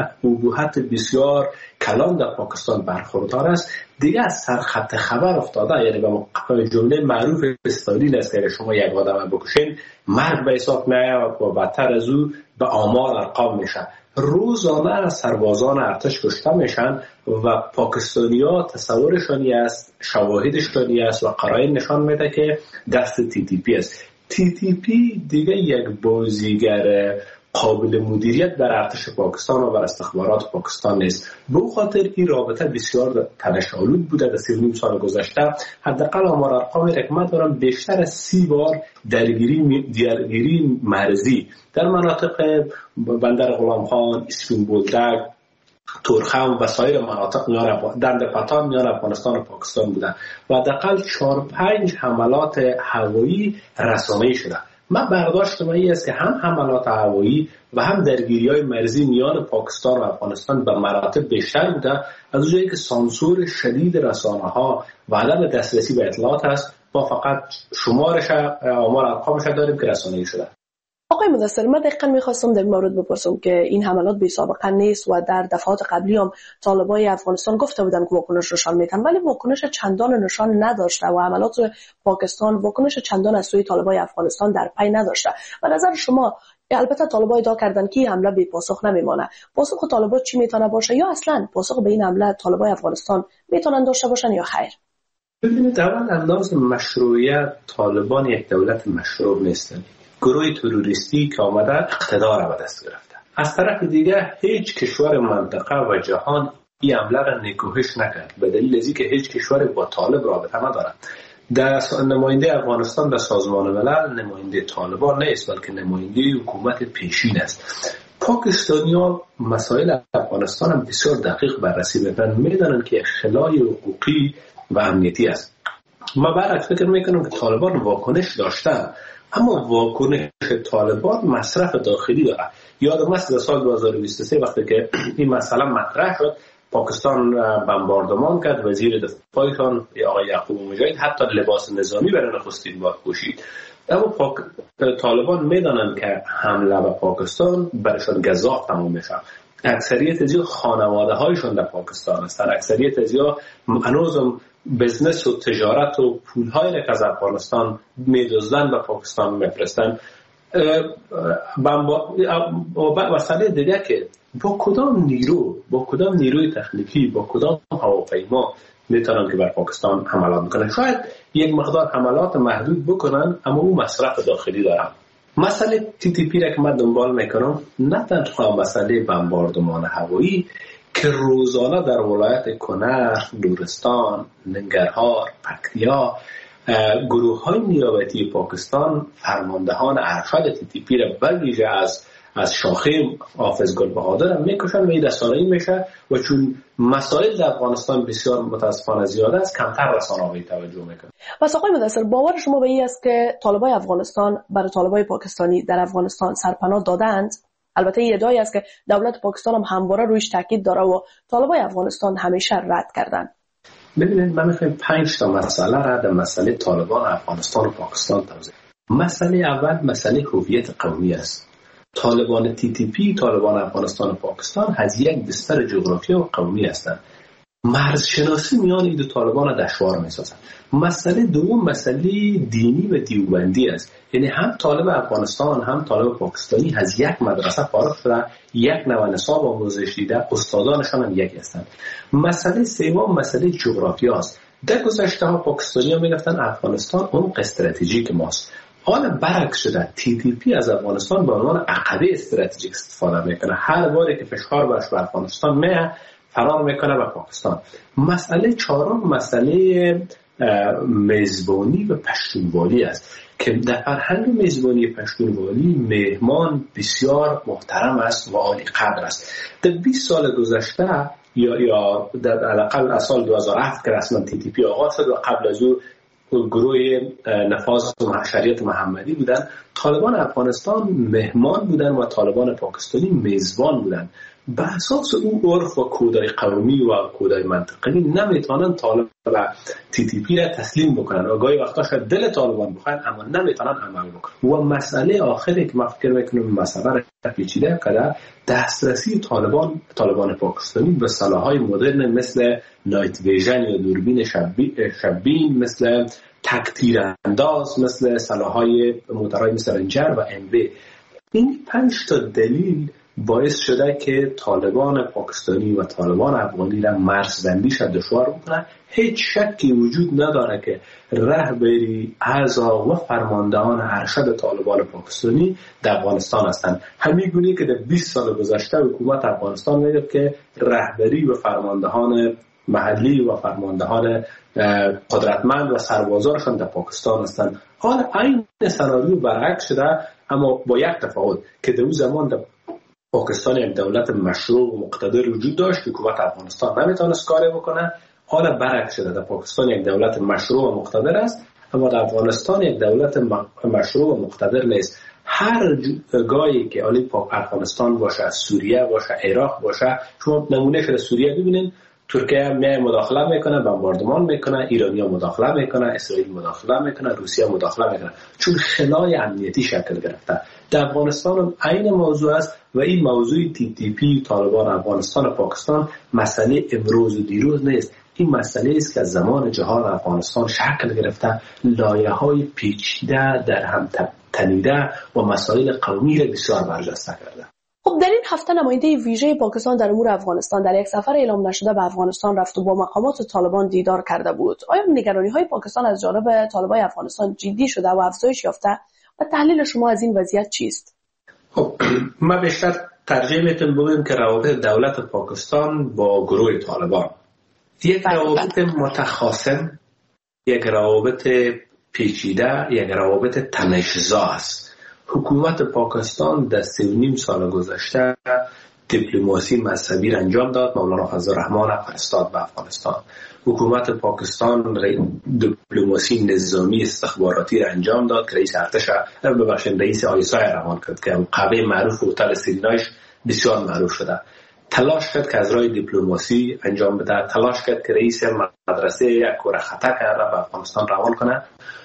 ابهت بسیار کلان در پاکستان برخوردار است دیگه از سرخط خبر افتاده. یعنی به جمله معروف استالین است که شما یک آدم بکشین مرگ به حساب میاد و بدتر از او به آمار ارقام میشه. روزانه سربازان ارتش کشته میشن و پاکستانی‌ها تصورشانی است، شواهدشانی است و قرائن نشان میده که دست تی تی پی است. تی تی پی دیگه یک بازیگر قابل مدیریت در ارتش پاکستان و بر استخبارات پاکستان نیست. به خاطر این رابطه بسیار تنش‌آلود بوده در سی و نیم سال گذشته. حداقل آمار ارقام رقم دارم بیشتر از سی بار درگیری درگیری مرزی در مناطق بندر غلام خان، اسفین بولدک، تورخم و سایر مناطق میان دند پتان میان افغانستان و پاکستان بودن و حداقل چهار پنج حملات هوایی رسانه‌ای شده. من برداشت من این است که هم حملات هوایی و هم درگیری‌های مرزی میان پاکستان و افغانستان به مراتب بیشتر بوده، از اونجایی که سانسور شدید رسانه‌ها و عدم دسترسی به اطلاعات است. ما فقط شمارش آمار ارقامش داریم که رسانه‌ای شده. آقای مدثر، من دقیقاً می‌خواستم در مورد بپرسم که این حملات بی سابقه نیست و در دفعات قبلی هم طالبای افغانستان گفته بودن که واکنش نشان میدن، ولی واکنش چندان نشان نداشته و حملات پاکستان واکنش چندان از سوی طالبای افغانستان در پی نداشته. و نظر شما، البته طالبای ادعا کردن که این حمله بی پاسخ نمیمانه، پاسخ طالبات چی میتونه باشه یا اصلاً پاسخ به این حمله طالبای افغانستان میتونن داشته باشن یا خیر؟ ببینید، اول انداز مشروعیت طالبان یک دولت مشروع نیستن. گروه تروریستی که آمده اقتدار را به دست گرفته. از طرف دیگه هیچ کشور منطقه و جهان این حمله را نکوهش نکرد، به دلیل از اینکه هیچ کشور با طالب رابطه نداره. در نماینده افغانستان در سازمان ملل نماینده طالبان نیست، بلکه نماینده حکومت پیشین است. پاکستانی‌ها مسائل افغانستان هم بسیار دقیق بررسی می‌کنن، می‌دانن که خلای حقوقی و امنیتی است. ما برعکس فکر می‌کنم که طالبان واکنش داشتن، اما واکنش طالبان مصرف داخلی داره. یادم است در سال دو هزار و بیست و سه وقتی که این مسئله مطرح شد، پاکستان بمباردمان کرد، وزیر دفاعشان آقای یعقوب مجاهد حتی لباس نظامی برای نخستین بار پوشید. اما پاک... طالبان میدانند که حمله به پاکستان برایشان گزاف تمام میشه. اکثریت از خانواده هایشان در پاکستان هستند. اکثریت از هنوزم بزنس و تجارت و پول‌هایی که از افغانستان می‌دزدن به پاکستان می‌فرستن. مسئله دیگه که با کدام نیرو، با کدام نیروی تکنیکی، با کدام هواپیما میتونن که بر پاکستان حملات بکنن. شاید یک مقدار حملات محدود بکنن، اما اون مصرف داخلی دارن. مسئله تی تی پی را که من دنبال میکنم، نه تنها مسئله بمباردمان هوایی که روزانه در ولایت کنر، نورستان، ننگرهار، پکتیا گروه های نیابتی پاکستان فرماندهان ارشد تی تی پی را بویژه از از شاخه حافظ گلبهادر میکشن و این رسانه‌ای میشه و چون مسائل در افغانستان بسیار متاسفانه زیاده است، کمتر رسانه‌ای توجه میکنه. پس آقای مدثر، باور شما به این است که طالبای افغانستان برای طالبای پاکستانی در افغانستان سرپناه دادند؟ البته این ادعایی است که دولت پاکستان هم همواره رویش تاکید داره و طالبای افغانستان همیشه رد کردن. ببینید، من میخوایم پنج تا مسئله را در مسئله طالبان افغانستان و پاکستان توضیح. مسئله اول مسئله هویت قومی است. طالبان تی تی پی، طالبان افغانستان و پاکستان از یک بستر جغرافیایی و قومی هستند. مرزشناسی میان این دو طالبان دشوار میسازند. مسئله دوم مسئله دینی و دیوبندی است. یعنی هم طالب افغانستان هم طالب پاکستانی از یک مدرسه فارغ شده، یک نوع نصاب آموزش دیده، استادانشان هم یکی هستند. مسئله سوم مسئله جغرافیا است. در گذشته ها پاکستانی ها میگفتن افغانستان اون استراتژیک ماست. حالا برعکس شده، تی تی پی از افغانستان به عنوان عقبه استراتژیک استفاده میکنه. هر باری که فشار برش به افغانستان میاد، فرار میکنه به پاکستان. مسئله چهارم مسئله میزبانی و پشتونوالی است که در فرهنگ میزبانی پشتونوالی مهمان بسیار محترم است و عالی قدر است. در بیست سال گذشته یا یا در حداقل سال دو هزار و هفت که رسما تی تی پی آغاز شد و قبل از او گروه نفاذ شریعت محمدی بودن، طالبان افغانستان مهمان بودن و طالبان پاکستانی میزبان بودن. به اساس اون عرف و کودای قومی و کودای منطقی نمیتونن طالب و تی تی پی را تسلیم بکنن و گاهی وقتا شاید دل طالبان بخواین اما نمیتونن عمل بکنن. و مسئله آخری که من فکر میکنم مسئله پیچیده کده دسترسی طالبان طالبان پاکستانی به سلاح‌های مدرن مثل نایت ویژن یا دوربین شبین، مثل تکتیر انداز، مثل سلاح‌های موتورهای مثل رنجر و ام وی. این پنج تا دلیل باعث شده که طالبان پاکستانی و طالبان افغانی را مرزبندیش دشوار بکنه. هیچ شکی وجود نداره که رهبری اعضا و فرماندهان ارشد طالبان پاکستانی در افغانستان هستند. همین گونه که در بیست سال گذشته حکومت افغانستان میگه که رهبری و فرماندهان محلی و فرماندهان قدرتمند و سربازارشان در پاکستان هستند. حالا این سناریو برعکس شده، اما با یک تفاوت که در اون زمان در پاکستان یک دولت مشروع و مقتدر وجود داشت، حکومت افغانستان نمیتونست کاری بکنه. حالا برعکس شده، در پاکستان یک دولت مشروع و مقتدر است، اما در افغانستان یک دولت مشروع و مقتدر نیست. هر جایی که علی پاک افغانستان باشه، سوریه باشه، عراق باشه، شما نمونه شده سوریه ببینید، ترکیه میای مداخله میکنه، بمباردمان میکنه، ایرانیا مداخله میکنه، اسرائیل مداخله میکنه، روسیه مداخله میکنه، چون خلای امنیتی شکل گرفته. در افغانستان هم عین موضوع است و این موضوع تی تی پی، طالبان افغانستان و پاکستان مسئله امروز و دیروز نیست. این مسئله است که از زمان جهان افغانستان شکل گرفته، لایه‌های پیچیده در هم تنیده و مسائل قومی را بسیار برجسته کرده. خب در این هفته نماینده ویژه پاکستان در امور افغانستان در یک سفر اعلام نشده به افغانستان رفت و با مقامات طالبان دیدار کرده بود. آیا نگرانی‌های پاکستان از جانب طالبان افغانستان جدی شده و افزایش یافته و تحلیل شما از این وضعیت چیست؟ خب ما بیشتر ترجیح میتونم بگم که روابط دولت پاکستان با گروه طالبان یک روابط متخاصم، یک روابط پیچیده، یک روابط تنش‌زا است. حکومت پاکستان در سی و نیم سال گذشته دیپلماسی مذهبی را انجام داد. مولانا فضل الرحمن فرستاد به افغانستان. حکومت پاکستان دیپلماسی نظامی استخباراتی را انجام داد که رئیس ارتش ببخشید رئیس آیسای روان کرد که قوه معروف هتل سیرینایش بسیار معروف شده. تلاش کرد که از راه دیپلماسی انجام بده، تلاش کرد که رئیس مدرسه یک کوره خطا کرده به افغانستان روان کنه.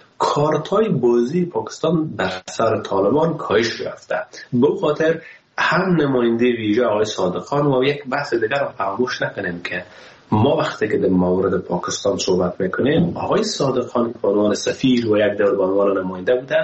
کارتای بازی پاکستان بر سر طالبان کاهش یافته. به خاطر هم نماینده ویژه آقای صادق خان و یک بحث دیگر رو فراموش نکنیم که ما وقتی که در مورد پاکستان صحبت میکنیم، آقای صادق خان به عنوان سفیر و یک دور به عنوان نماینده بوده،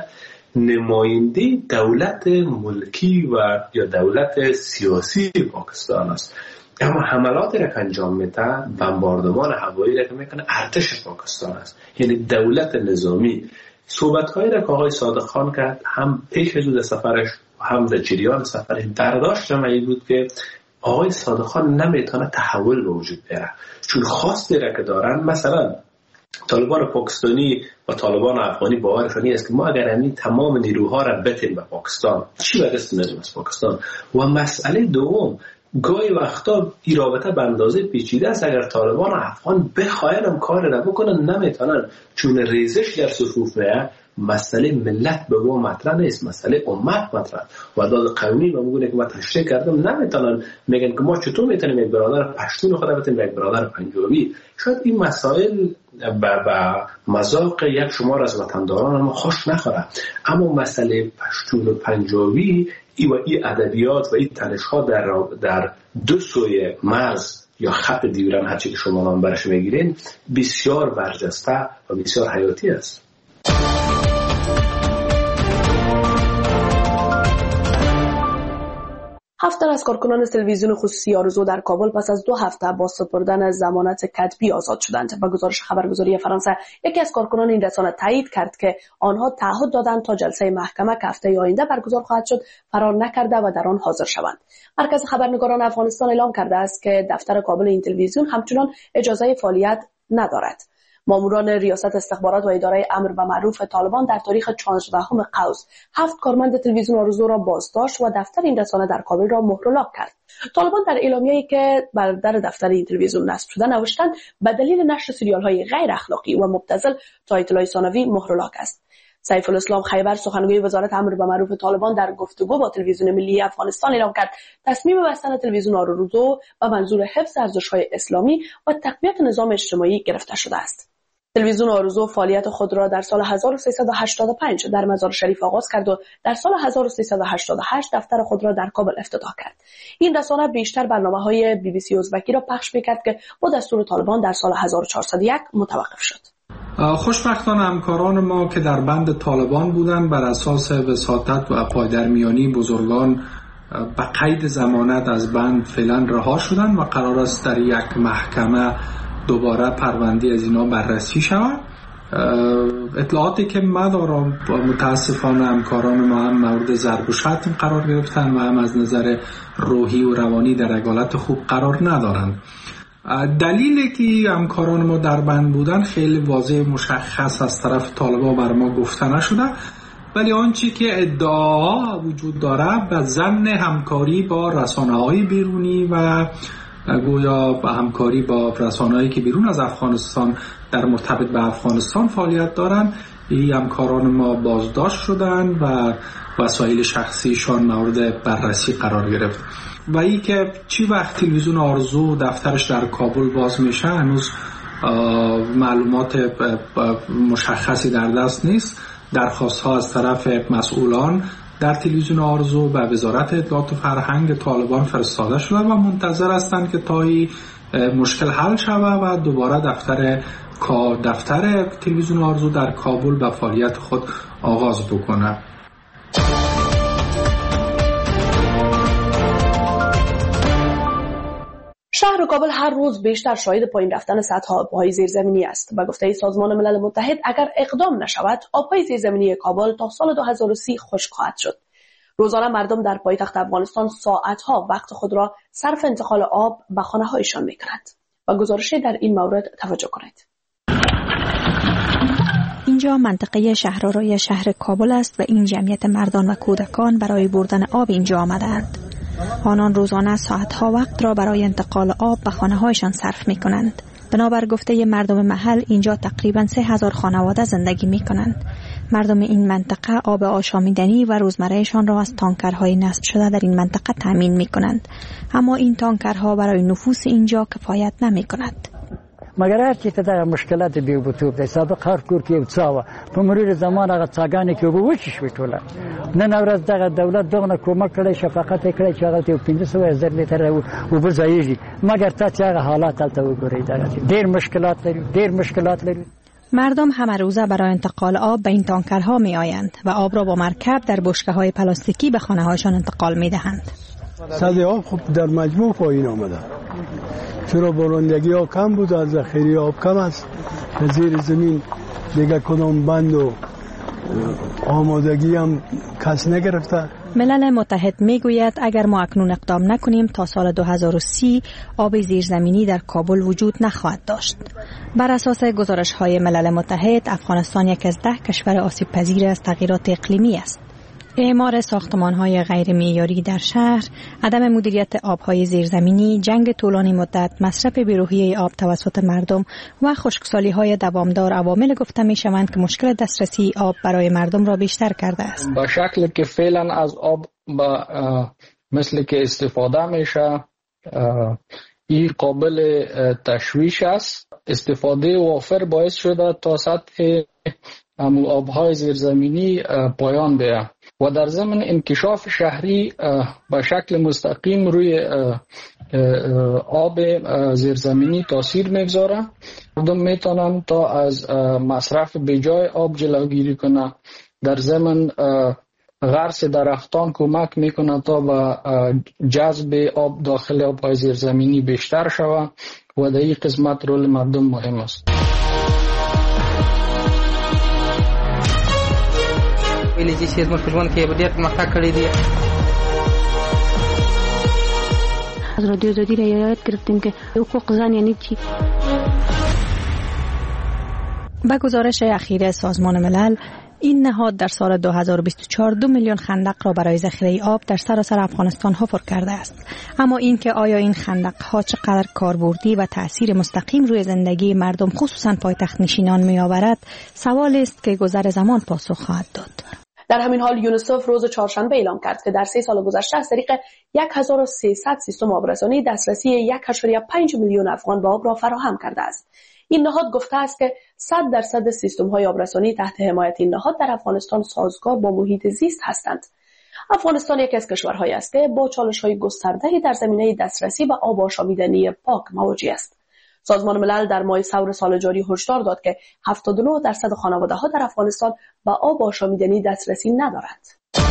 نماینده دولت ملکی و یا دولت سیاسی پاکستان است. اما حملاتی را که انجام میده، بمباردمان هوایی را که میکنه ارتش پاکستان است، یعنی دولت نظامی. صحبت‌هایی را که آقای صادق خان کرد هم پیش از سفرش هم در جریان سفرش برداشت این بود که آقای صادق خان نمیتونه تحول به وجود بیاره، چون خواستی را که دارن، مثلا طالبان پاکستانی و طالبان افغانی باورشان این است که ما اگر همین تمام نیروها را بتیم به پاکستان، چی به دست میاریم از پاکستان؟ و مسئله دوم، گاهی وقتا این رابطه به اندازه پیچیده است. اگر طالبان و افغان بخواین کار را بکنن نمیتونن، چون ریزش در صفوف میه. مسئله ملت به ما مطرح نیست، مسئله امت مطرح. و داد قومی و میگونه که من تشریح کردم نمیتونن، میگن که ما چطور میتونیم یک برادر پشتون خود بتیم یک برادر پنجابی. شاید این مسائل به مذاق یک شمار از وطنداران ما خوش نخوره، اما مسئله پشتون و پنجابی ای و ای ادبیات و ای تنش‌ها در در دو سوی مرز یا خط دیورن، هرچی که شما نام برش میگیرین، بسیار برجسته و بسیار حیاتی است. هفت تن از کارکنان تلویزیون خصوصی آرزو در کابل پس از دو هفته با سپردن ضمانت کتبی آزاد شدند. با گزارش خبرگزاری فرانسه، یکی از کارکنان این رسانه تایید کرد که آنها تعهد دادند تا جلسه محکمه که هفته آینده برگزار خواهد شد فرار نکرده و در آن حاضر شوند. مرکز خبرنگاران افغانستان اعلام کرده است که دفتر کابل این تلویزیون همچنان اجازه فعالیت ندارد. ماموران ریاست استخبارات و اداره امر و معروف طالبان در تاریخ چهاردهم قوس هفت کارمند تلویزیون آرزو را بازداشت و دفتر این رسانه در کابل را مهر و لاک کرد. طالبان در اعلامیه‌ای که بر در دفتر این تلویزیون نصب شده نوشتند به دلیل نشر سریال‌های غیر اخلاقی و مبتذل تا اطلاع ثانوی مهر و لاک است. سیف الاسلام خیبر سخنگوی وزارت امر به معروف طالبان در گفتگو با تلویزیون ملی افغانستان اعلام کرد تصمیم بستن تلویزیون آرزو به منظور حفظ ارزش‌های اسلامی و تقویت نظام اجتماعی گرفته شده است. تلویزیون آرزو فعالیت خود را در سال هزار و سیصد و هشتاد و پنج در مزار شریف آغاز کرد و در سال هزار و سیصد و هشتاد و هشت دفتر خود را در کابل افتتاح کرد. این رسانه بیشتر برنامه‌های بی بی سی ازبکی را پخش می‌کرد که با دستور طالبان در سال هزار و چهارصد و یک متوقف شد. خوشبختانه همکاران ما که در بند طالبان بودند بر اساس وساطت و پایدرمیانی بزرگان به قید ضمانت از بند فعلا رها شدند و قرار است در یک محکمه دوباره پرونده از اینا بررسی شود. اطلاعاتی که ما دارم متاسفانه همکاران ما هم مورد ضرب و شتم قرار گرفتن و هم از نظر روحی و روانی در حالت خوب قرار ندارند. دلیلی که همکاران ما در بند بودن خیلی واضح مشخص از طرف طالبان بر ما گفته نشده، ولی آنچه که ادعاها وجود داره به ضمن همکاری با رسانه‌های بیرونی و گویا با همکاری با رسانه‌هایی که بیرون از افغانستان در مرتبط به افغانستان فعالیت دارند، این همکاران ما بازداشت شدند و وسایل شخصیشان مورد بررسی قرار گرفت. و ای که چی وقت تلویزیون آرزو دفترش در کابل باز میشه هنوز معلومات مشخصی در دست نیست. درخواست ها از طرف مسئولان در تلویزیون آرزو و وزارت اطلاعات و فرهنگ طالبان فرستاده شده و منتظر هستند که تا این مشکل حل شود و دوباره دفتر دفتر تلویزیون آرزو در کابل به فعالیت خود آغاز بکنه. شهر کابل هر روز بیشتر شاهد پایین رفتن سطح آبهای زیرزمینی است. به گفته سازمان ملل متحد اگر اقدام نشود آبهای زیرزمینی کابل تا سال دو هزار و سی خشک خواهد شد. روزانه مردم در پایتخت افغانستان ساعتها وقت خود را صرف انتقال آب به خانه‌هایشان می‌کنند. و گزارشی در این مورد توجه کنید. اینجا منطقه شهرآرای شهر کابل است و این جمعیت مردان و کودکان برای بردن آب اینجا آمدند. آنان روزانه ساعتها وقت را برای انتقال آب به خانه‌هایشان صرف می‌کنند. بنابر گفته مردم محل اینجا تقریباً سه هزار خانواده زندگی می‌کنند. مردم این منطقه آب آشامیدنی و روزمرهشان را از تانکرهای نصب شده در این منطقه تامین می‌کنند. اما این تانکرها برای نفوس اینجا کفایت نمی‌کند. مگر هر چی ته مشکلات دی وبتوب د سابق هر کور کې وڅاوه په مرور زمان هغه څاګانې کې وبوچ شوي ټوله نن ورځ دغه دولت دغه کومک کړي شفقت کړي چې هغه ته پنځه سوه زر لیټر وبځایږي مگر تاسو هغه حالات تل وګورئ دا ډېر مشکلات لري ډېر مشکلات لري. مردم همه روزه برای انتقال آب به این تانکرها می آیند و آب را با مرکب در بشکه‌های پلاستیکی به خانه‌هایشان انتقال می دهند. سطح آب خوب در مجموع پایین آمده. چرا بارندگی ها کم بود، از ذخیره آب کم است. زیر زمین دیگه کدام بند و آمادگی هم کس نگرفته. ملل متحد میگوید اگر ما اکنون اقدام نکنیم تا سال دو هزار و سی آب زیرزمینی در کابل وجود نخواهد داشت. بر اساس گزارش های ملل متحد افغانستان یک از ده کشور آسیب پذیر از تغییرات اقلیمی است. اعمار ساختمان‌های غیر معیاری در شهر، عدم مدیریت آب‌های زیرزمینی، جنگ طولانی مدت، مصرف بی‌روحی آب توسط مردم و خشکسالی‌های دوامدار عوامل گفته می‌شوند که مشکل دسترسی آب برای مردم را بیشتر کرده است. با شکلی که فعلا از آب با مثل که استفاده میشه این قابل تشویش است. استفاده وافر باعث شده تا سطح آب‌های زیرزمینی پایان بیاید و در ضمن انکشاف شهری به شکل مستقیم روی آب زیرزمینی تاثیر میگذاره. مردم میتونن تا از مصرف بیجای آب جلوگیری کنه. در ضمن غرس درختان کمک میکنه تا به جذب آب داخل آب‌های زیرزمینی بیشتر شود و در این قسمت رول مردم مهم است. ویلې چې زموږ په ژوند کې ډېر پرمختګ کړی دی. از رادیو آزادی رعایت گرفتیم که حقوق زن یعنی چی؟ به گزارش اخیر سازمان ملل این نهاد در سال دو هزار و بیست و چهار دو میلیون خندق را برای ذخیره آب در سراسر افغانستان حفر کرده است. اما اینکه آیا این خندق ها چقدر کاربردی و تأثیر مستقیم روی زندگی مردم خصوصا پایتخت نشینان می آورد سوال است که گذر زمان پاسخ خواهد داد. در همین حال یونیسف روز چهارشنبه اعلام کرد که در سه سال گذشته از طریق هزار و سیصد سیستم آبرسانی دسترسی یک و پنج میلیون افغان به آب را فراهم کرده است. این نهاد گفته است که صد درصد سیستم‌های آبرسانی تحت حمایت این نهاد در افغانستان سازگار با محیط زیست هستند. افغانستان یکی از کشورهایی است که با چالش‌های گسترده‌ای در زمینه دسترسی به آب آشامیدنی پاک مواجه است. سازمان ملل در ماه ثور سال جاری هشدار داد که هفتاد و نه درصد خانواده‌ها در افغانستان به آب آشامیدنی دسترسی ندارند.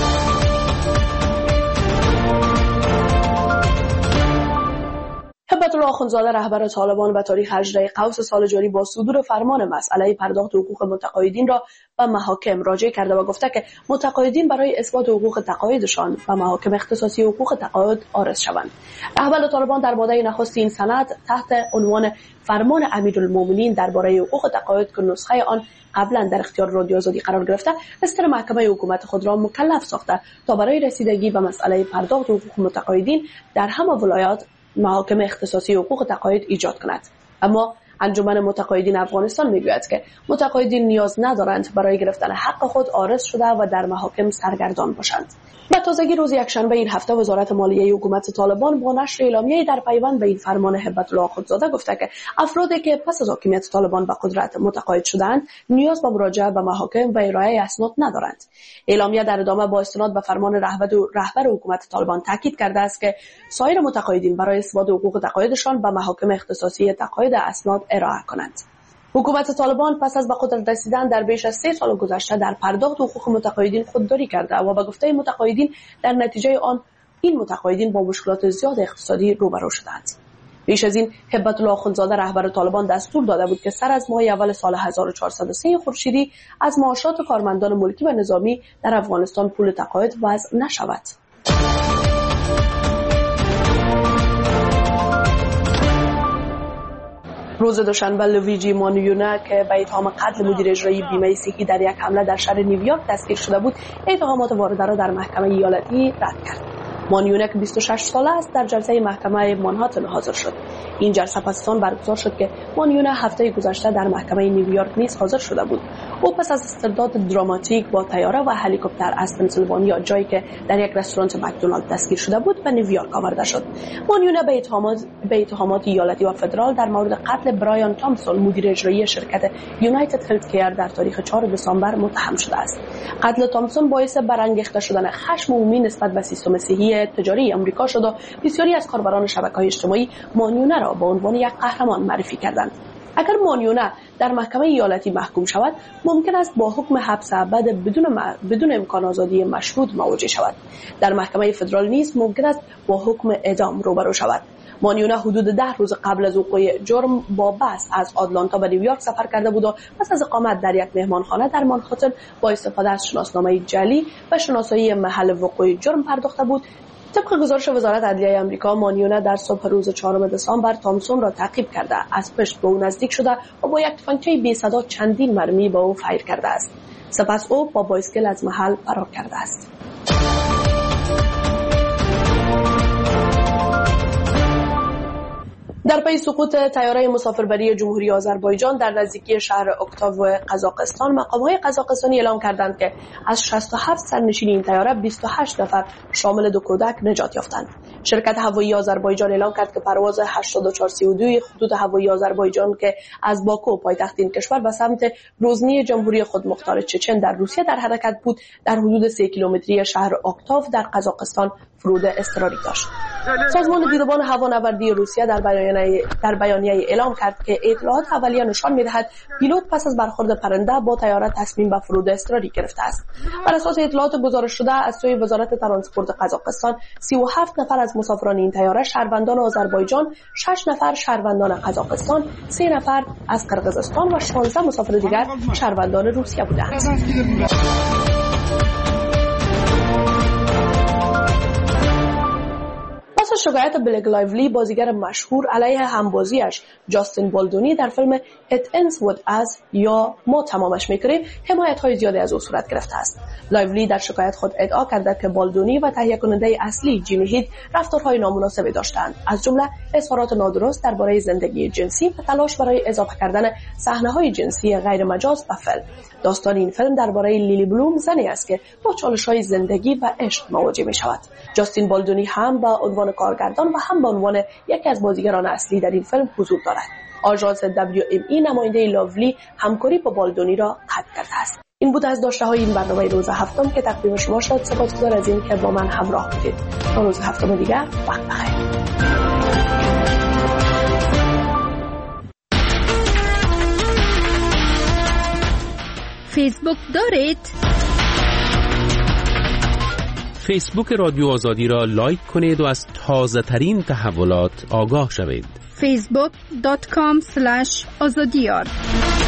هبت الله آخوندزاده رهبر طالبان به تاریخ هجده قوس سال جاری با صدور فرمان مسئله پرداخت حقوق متقاعدین را به محاکم راجع کرده و گفته که متقاعدین برای اثبات حقوق تقاعدشان به محاکم اختصاصی حقوق تقاعد عارض شوند. رهبر طالبان در ماده نخست این سند تحت عنوان فرمان امیرالمومنین درباره حقوق تقاعد که نسخه آن قبلا در اختیار رادیو آزادی قرار گرفته استر محکمه حکومت خود را مکلف ساخته تا برای رسیدگی به مسئله پرداخت حقوق متقاعدین در همه ولایات محاکم اختصاصی حقوق تقاعد ایجاد کند. اما انجمن متقاعدین افغانستان میگوید که متقاعدین نیاز ندارند برای گرفتن حق خود عارض شده و در محاکم سرگردان باشند. به تازگی روز یکشنبه این هفته وزارت مالیه حکومت طالبان با نشر اعلامیه‌ای در پیوند به این فرمان هبت الله آخوندزاده گفته که افرادی که پس از حاکمیت طالبان به قدرت متقاعد شدند نیاز به مراجعه به محاکم و ارائه اسناد ندارند. اعلامیه در ادامه با استناد به فرمان رهبر رهبر حکومت طالبان تاکید کرده است که سایر متقاعدین برای اثبات حقوق تقاعدشان به محاکم اختصاصی تقاعد اسناد ارائه کنند. حکومت طالبان پس از به قدرت رسیدن در بیش از سه سال گذشته در پرداخت حقوق متقاعدین خودداری کرده و به گفته متقاعدین در نتیجه آن این متقاعدین با مشکلات زیاد اقتصادی روبرو شدند. پیش از این هبت الله آخوندزاده رهبر طالبان دستور داده بود که سر از ماه اول سال هزار و چهارصد و سه خورشیدی از معاشات کارمندان ملکی و نظامی در افغانستان پول تقاعد وضع نشود. روز دوشنبه لویجی مانیونا که به اتهام قتل مدیر اجرایی بیمه صحی در یک حمله در شهر نیویورک دستگیر شده بود اتهامات وارده را در محکمه ایالتی رد کرد. مانیونا که بیست و شش ساله است در جلسه محکمه مانهاتن حاضر شد. این جلسه پس از برگزار شد که مانیونا هفته گذشته در محکمه نیویورک نیز حاضر شده بود. او پس از استرداد دراماتیک با طیاره و هلیکوپتر از پنسیلوانیا جایی که در یک رستوران مکدونالد دستگیر شده بود به نیویورک آورده شد. مانیونا به اتهامات به اتهامات ایالتی و فدرال در مورد قتل برایان تامسون مدیر اجرایی شرکت یونایتد هلت کیر در تاریخ چهارم دسامبر متهم شده است. قتل تامسون باعث برانگیخته شدن خشم عمومی نسبت به سیستم صحی تجاری آمریکا شد و بسیاری از کاربران شبکه‌های اجتماعی مانیونا را به عنوان یک قهرمان معرفی کردند. اگر مانیونا در محکمه ایالتی محکوم شود ممکن است با حکم حبس ابد بدون م... بدون امکان آزادی مشروط مواجه شود. در محکمه فدرال نیز ممکن است با حکم اعدام روبرو شود. مانیونا حدود ده روز قبل از وقوع جرم با بس از آتلانتا به نیویورک سفر کرده بود و پس از اقامت در یک مهمانخانه در مانهاتن با استفاده از شناسنامه جعلی و شناسایی محل وقوع جرم پرداخته بود. طبق گزارش وزارت عدلیه آمریکا مانیونا در صبح روز چهارم دسامبر تامسون را تعقیب کرده از پشت به او نزدیک شده و با یک تفنگچه بی صدا چندین مرمی به او فایر کرده است. سپس او با بایسکل از محل فرار کرده است. در پی سقوط طیاره مسافربری جمهوری آذربایجان در نزدیکی شهر اکتاو قزاقستان مقام‌های قزاقستانی اعلام کردند که از شصت و هفت سرنشین این طیاره بیست و هشت نفر شامل دو کودک نجات یافتند. شرکت هوایی آذربایجان اعلام کرد که پرواز هشتاد و چهار سی و دو خطوط هوایی آذربایجان که از باکو پایتخت این کشور به سمت گروزنی جمهوری خودمختار چچن در روسیه در حرکت بود در حدود سه کیلومتری شهر اکتاو در قزاقستان فرود اضطراری داشت. سازمان دیدبان هوانوردی روسیه در بیانیه در بیانیه اعلام کرد که اطلاعات اولیه نشان می‌دهد پیلوت پس از برخورد پرنده با طیاره تصمیم به فرود اضطراری گرفته است. بر اساس اطلاعات گزارش شده از سوی وزارت ترانسپورت قزاقستان سی و هفت نفر از مسافران این طیاره شهروندان آذربایجان، شش نفر شهروندان قزاقستان، سه نفر از قرقیزستان و شانزده مسافر دیگر شهروندان روسیه بودند. پس از شکایت بلک لایولی، بازیگر مشهور، علیه همبازیش جاستین بالدونی در فیلم It Ends With Us یا ما تمامش میکنیم، حمایت‌های زیادی از او صورت گرفته است. لایولی در شکایت خود ادعا کرده که بالدونی و تهیه کننده اصلی جیمی هید رفتارهای نامناسبی داشتند، از جمله اظهارات نادرست درباره زندگی جنسی و تلاش برای اضافه کردن صحنه‌های جنسی غیر مجاز به فیلم. داستان این فیلم درباره لیلی بلوم، زنی است که با چالش‌های زندگی و عشق مواجه می‌شود. جاستین بالدونی هم به عنوان کارگردان و هم به عنوان یکی از بازیگران اصلی در این فیلم حضور دارد. آژانس دبلیو ام ای نماینده لاولی همکاری با بالدونی را قطع کرده است. این بود از داشته‌های این برنامه روز هفتم که تقدیم شما شد. سپاسگزار از این که با من همراه بودید. تا روز هفتم دیگر، وقت بخیر. فیسبوک دارید؟ فیسبوک رادیو آزادی را لایک کنید و از تازه ترین تحولات آگاه شوید. فیسبوک دات کام اسلش آزادیار